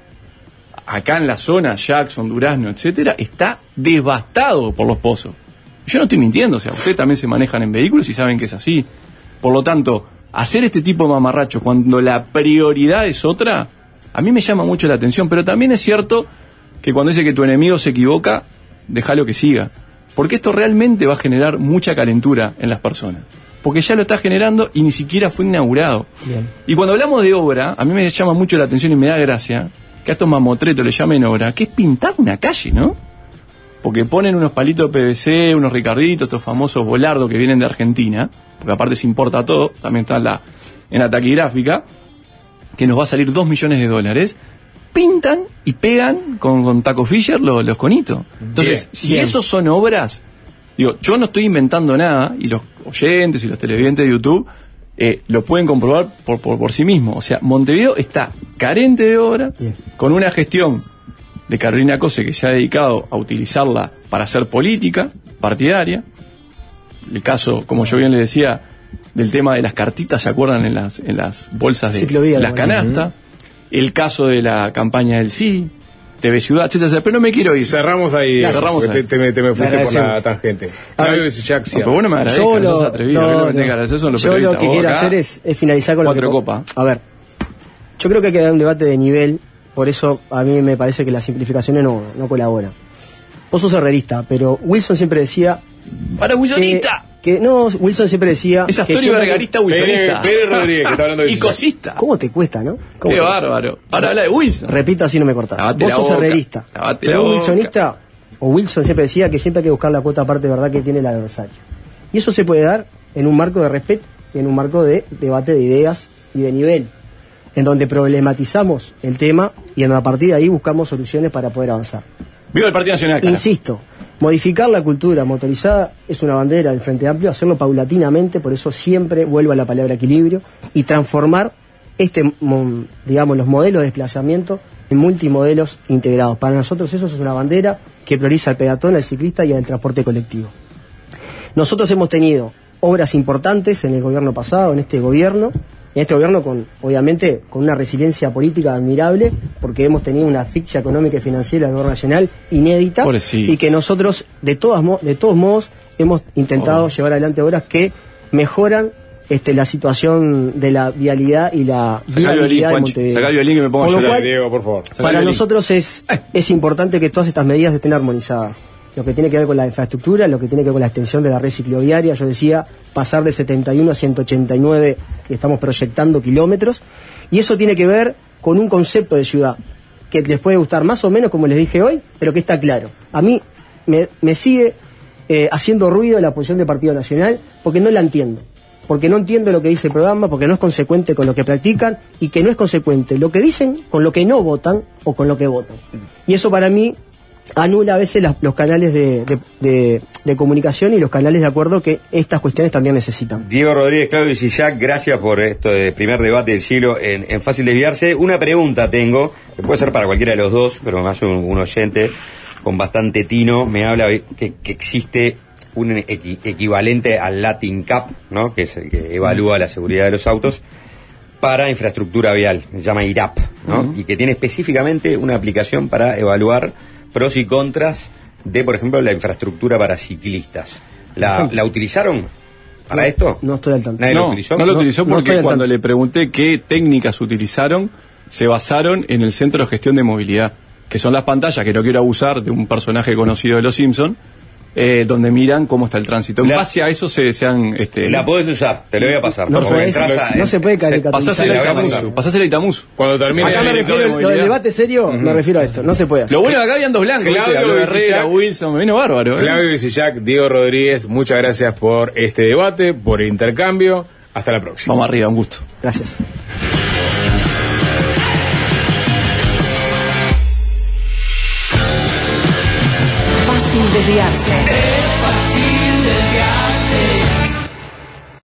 Speaker 1: Acá en la zona, Jackson, Durazno, etcétera, está devastado por los pozos. Yo no estoy mintiendo, o sea, ustedes también se manejan en vehículos y saben que es así. Por lo tanto, hacer este tipo de mamarrachos cuando la prioridad es otra, a mí me llama mucho la atención, pero también es cierto que cuando dice que tu enemigo se equivoca, déjalo que siga. Porque esto realmente va a generar mucha calentura en las personas. Porque ya lo está generando y ni siquiera fue inaugurado. Bien. Y cuando hablamos de obra, a mí me llama mucho la atención y me da gracia que a estos mamotretos le llamen obra, que es pintar una calle, ¿no? Porque ponen unos palitos de P V C, unos ricarditos, estos famosos volardos que vienen de Argentina, porque aparte se importa todo, también está en la, en la taquigráfica, que nos va a salir dos millones de dólares, pintan y pegan con, con Taco Fisher los, los conitos. Entonces, bien, si bien. Esos son obras, digo, yo no estoy inventando nada, y los oyentes y los televidentes de YouTube Eh, lo pueden comprobar por, por, por sí mismos. O sea, Montevideo está carente de obra, bien, con una gestión de Carolina Cose que se ha dedicado a utilizarla para hacer política partidaria. El caso, como yo bien le decía, del tema de las cartitas, ¿se acuerdan? En las, en las bolsas de Ciclovía, las canastas. Uh-huh. El caso de la campaña del sí, T V Ciudad, etcétera. Pero no me quiero ir.
Speaker 4: Cerramos ahí.
Speaker 1: Gracias, cerramos ahí.
Speaker 4: Te, te, te me fuiste por la tangente.
Speaker 1: Claudio Visillac. No, pero bueno, me agradezco. Yo lo, atrevido, no, no, no. Eso
Speaker 5: yo lo que quiero hacer es, es finalizar con
Speaker 1: cuatro
Speaker 5: lo que...
Speaker 1: copa.
Speaker 5: A ver, yo creo que hay que dar un debate de nivel, por eso a mí me parece que las simplificaciones no, no colaboran. Vos sos herrerista, pero Wilson siempre decía...
Speaker 1: ¡Para Wilsonista!
Speaker 5: Que, que no, Wilson siempre decía...
Speaker 1: Esa historia vergarista wilsonista.
Speaker 4: Pérez Rodríguez, que está hablando de
Speaker 1: y cosista.
Speaker 5: ¿Cómo te cuesta, no?
Speaker 1: Qué
Speaker 5: te...
Speaker 1: bárbaro. Ahora habla de Wilson.
Speaker 5: Repito, así no me cortás.
Speaker 1: Lavate
Speaker 5: Vos sos
Speaker 1: boca,
Speaker 5: herrerista. Pero un wilsonista, o Wilson siempre decía que siempre hay que buscar la cuota aparte de verdad que tiene el adversario. Y eso se puede dar en un marco de respeto y en un marco de debate de ideas y de nivel, en donde problematizamos el tema y a partir de ahí buscamos soluciones para poder avanzar.
Speaker 1: Viva el Partido Nacional, cara.
Speaker 5: Insisto, modificar la cultura motorizada es una bandera del Frente Amplio, hacerlo paulatinamente, por eso siempre vuelvo a la palabra equilibrio, y transformar este, digamos, los modelos de desplazamiento en multimodelos integrados. Para nosotros eso es una bandera que prioriza al peatón, al ciclista y al transporte colectivo. Nosotros hemos tenido obras importantes en el gobierno pasado, en este gobierno, en este gobierno con, obviamente, con una resiliencia política admirable, porque hemos tenido una asfixia económica y financiera del gobierno nacional inédita, y que nosotros, de todas de todos modos, hemos intentado oh. llevar adelante obras que mejoran este, la situación de la vialidad y la
Speaker 1: Sacá el violín,
Speaker 5: viabilidad de
Speaker 1: Juanchi,
Speaker 5: Montevideo.
Speaker 1: sacá el violín que me pongo a
Speaker 5: Por lo
Speaker 1: llorar.
Speaker 5: cual,
Speaker 4: Diego, por favor.
Speaker 1: Sacá el
Speaker 5: para
Speaker 1: violín.
Speaker 5: nosotros es, es importante que todas estas medidas estén armonizadas. Lo que tiene que ver con la infraestructura, lo que tiene que ver con la extensión de la red cicloviaria, yo decía, pasar de setenta y uno a ciento ochenta y nueve, que estamos proyectando kilómetros, y eso tiene que ver con un concepto de ciudad, que les puede gustar más o menos, como les dije hoy, pero que está claro. A mí me, me sigue eh, haciendo ruido la posición del Partido Nacional, porque no la entiendo. Porque no entiendo lo que dice el programa, porque no es consecuente con lo que practican, y que no es consecuente lo que dicen con lo que no votan o con lo que votan. Y eso para mí anula a veces las, los canales de, de, de, de comunicación y los canales de acuerdo que estas cuestiones también necesitan.
Speaker 2: Diego Rodríguez, Claudio Sillac, gracias por esto de primer debate del siglo en, en Fácil Desviarse. Una pregunta tengo, que puede ser para cualquiera de los dos, pero me hace un, un oyente con bastante tino, me habla que, que existe un equi, equivalente al Latin Cap, ¿no? Que es el que evalúa la seguridad de los autos, para infraestructura vial, se llama I R A P, ¿no? Uh-huh. Y que tiene específicamente una aplicación para evaluar pros y contras de, por ejemplo, la infraestructura para ciclistas. ¿La, ¿la utilizaron para
Speaker 5: no,
Speaker 2: esto?
Speaker 5: No estoy al tanto.
Speaker 2: ¿Nadie
Speaker 1: no,
Speaker 2: lo utilizó?
Speaker 1: No lo utilizó
Speaker 5: no,
Speaker 1: porque
Speaker 5: no
Speaker 1: cuando
Speaker 5: tanto.
Speaker 1: le pregunté qué técnicas utilizaron, se basaron en el Centro de Gestión de Movilidad, que son las pantallas, que no quiero abusar de un personaje conocido de Los Simpsons, eh, donde miran cómo está el tránsito. En
Speaker 2: La-
Speaker 1: base a eso se, se han... Este,
Speaker 2: La podés usar, te lo voy a pasar.
Speaker 5: No,
Speaker 2: Porque
Speaker 5: podés,
Speaker 2: entras a-
Speaker 5: no se puede caricaturizar.
Speaker 1: pasásela a
Speaker 2: la voy a
Speaker 1: Itamusu,
Speaker 2: pasar.
Speaker 1: pasásela a Itamusu.
Speaker 4: Cuando termine
Speaker 5: Acá me
Speaker 1: el
Speaker 5: refiero,
Speaker 1: director de
Speaker 5: lo del
Speaker 1: movilidad.
Speaker 5: debate serio,
Speaker 2: Uh-huh.
Speaker 5: me refiero a esto, no se puede hacer.
Speaker 1: Lo bueno, acá habían dos blancos,
Speaker 4: Claudio
Speaker 1: ¿viste? Habló de Herrera,
Speaker 4: Sillac.
Speaker 1: Wilson, me vino bárbaro. ¿eh?
Speaker 4: Claudio Sillac, Diego Rodríguez, muchas gracias por este debate, por el intercambio. Hasta la próxima.
Speaker 1: Vamos arriba, un gusto.
Speaker 5: Gracias.
Speaker 6: Fácil desviarse.
Speaker 7: Fácil desviarse.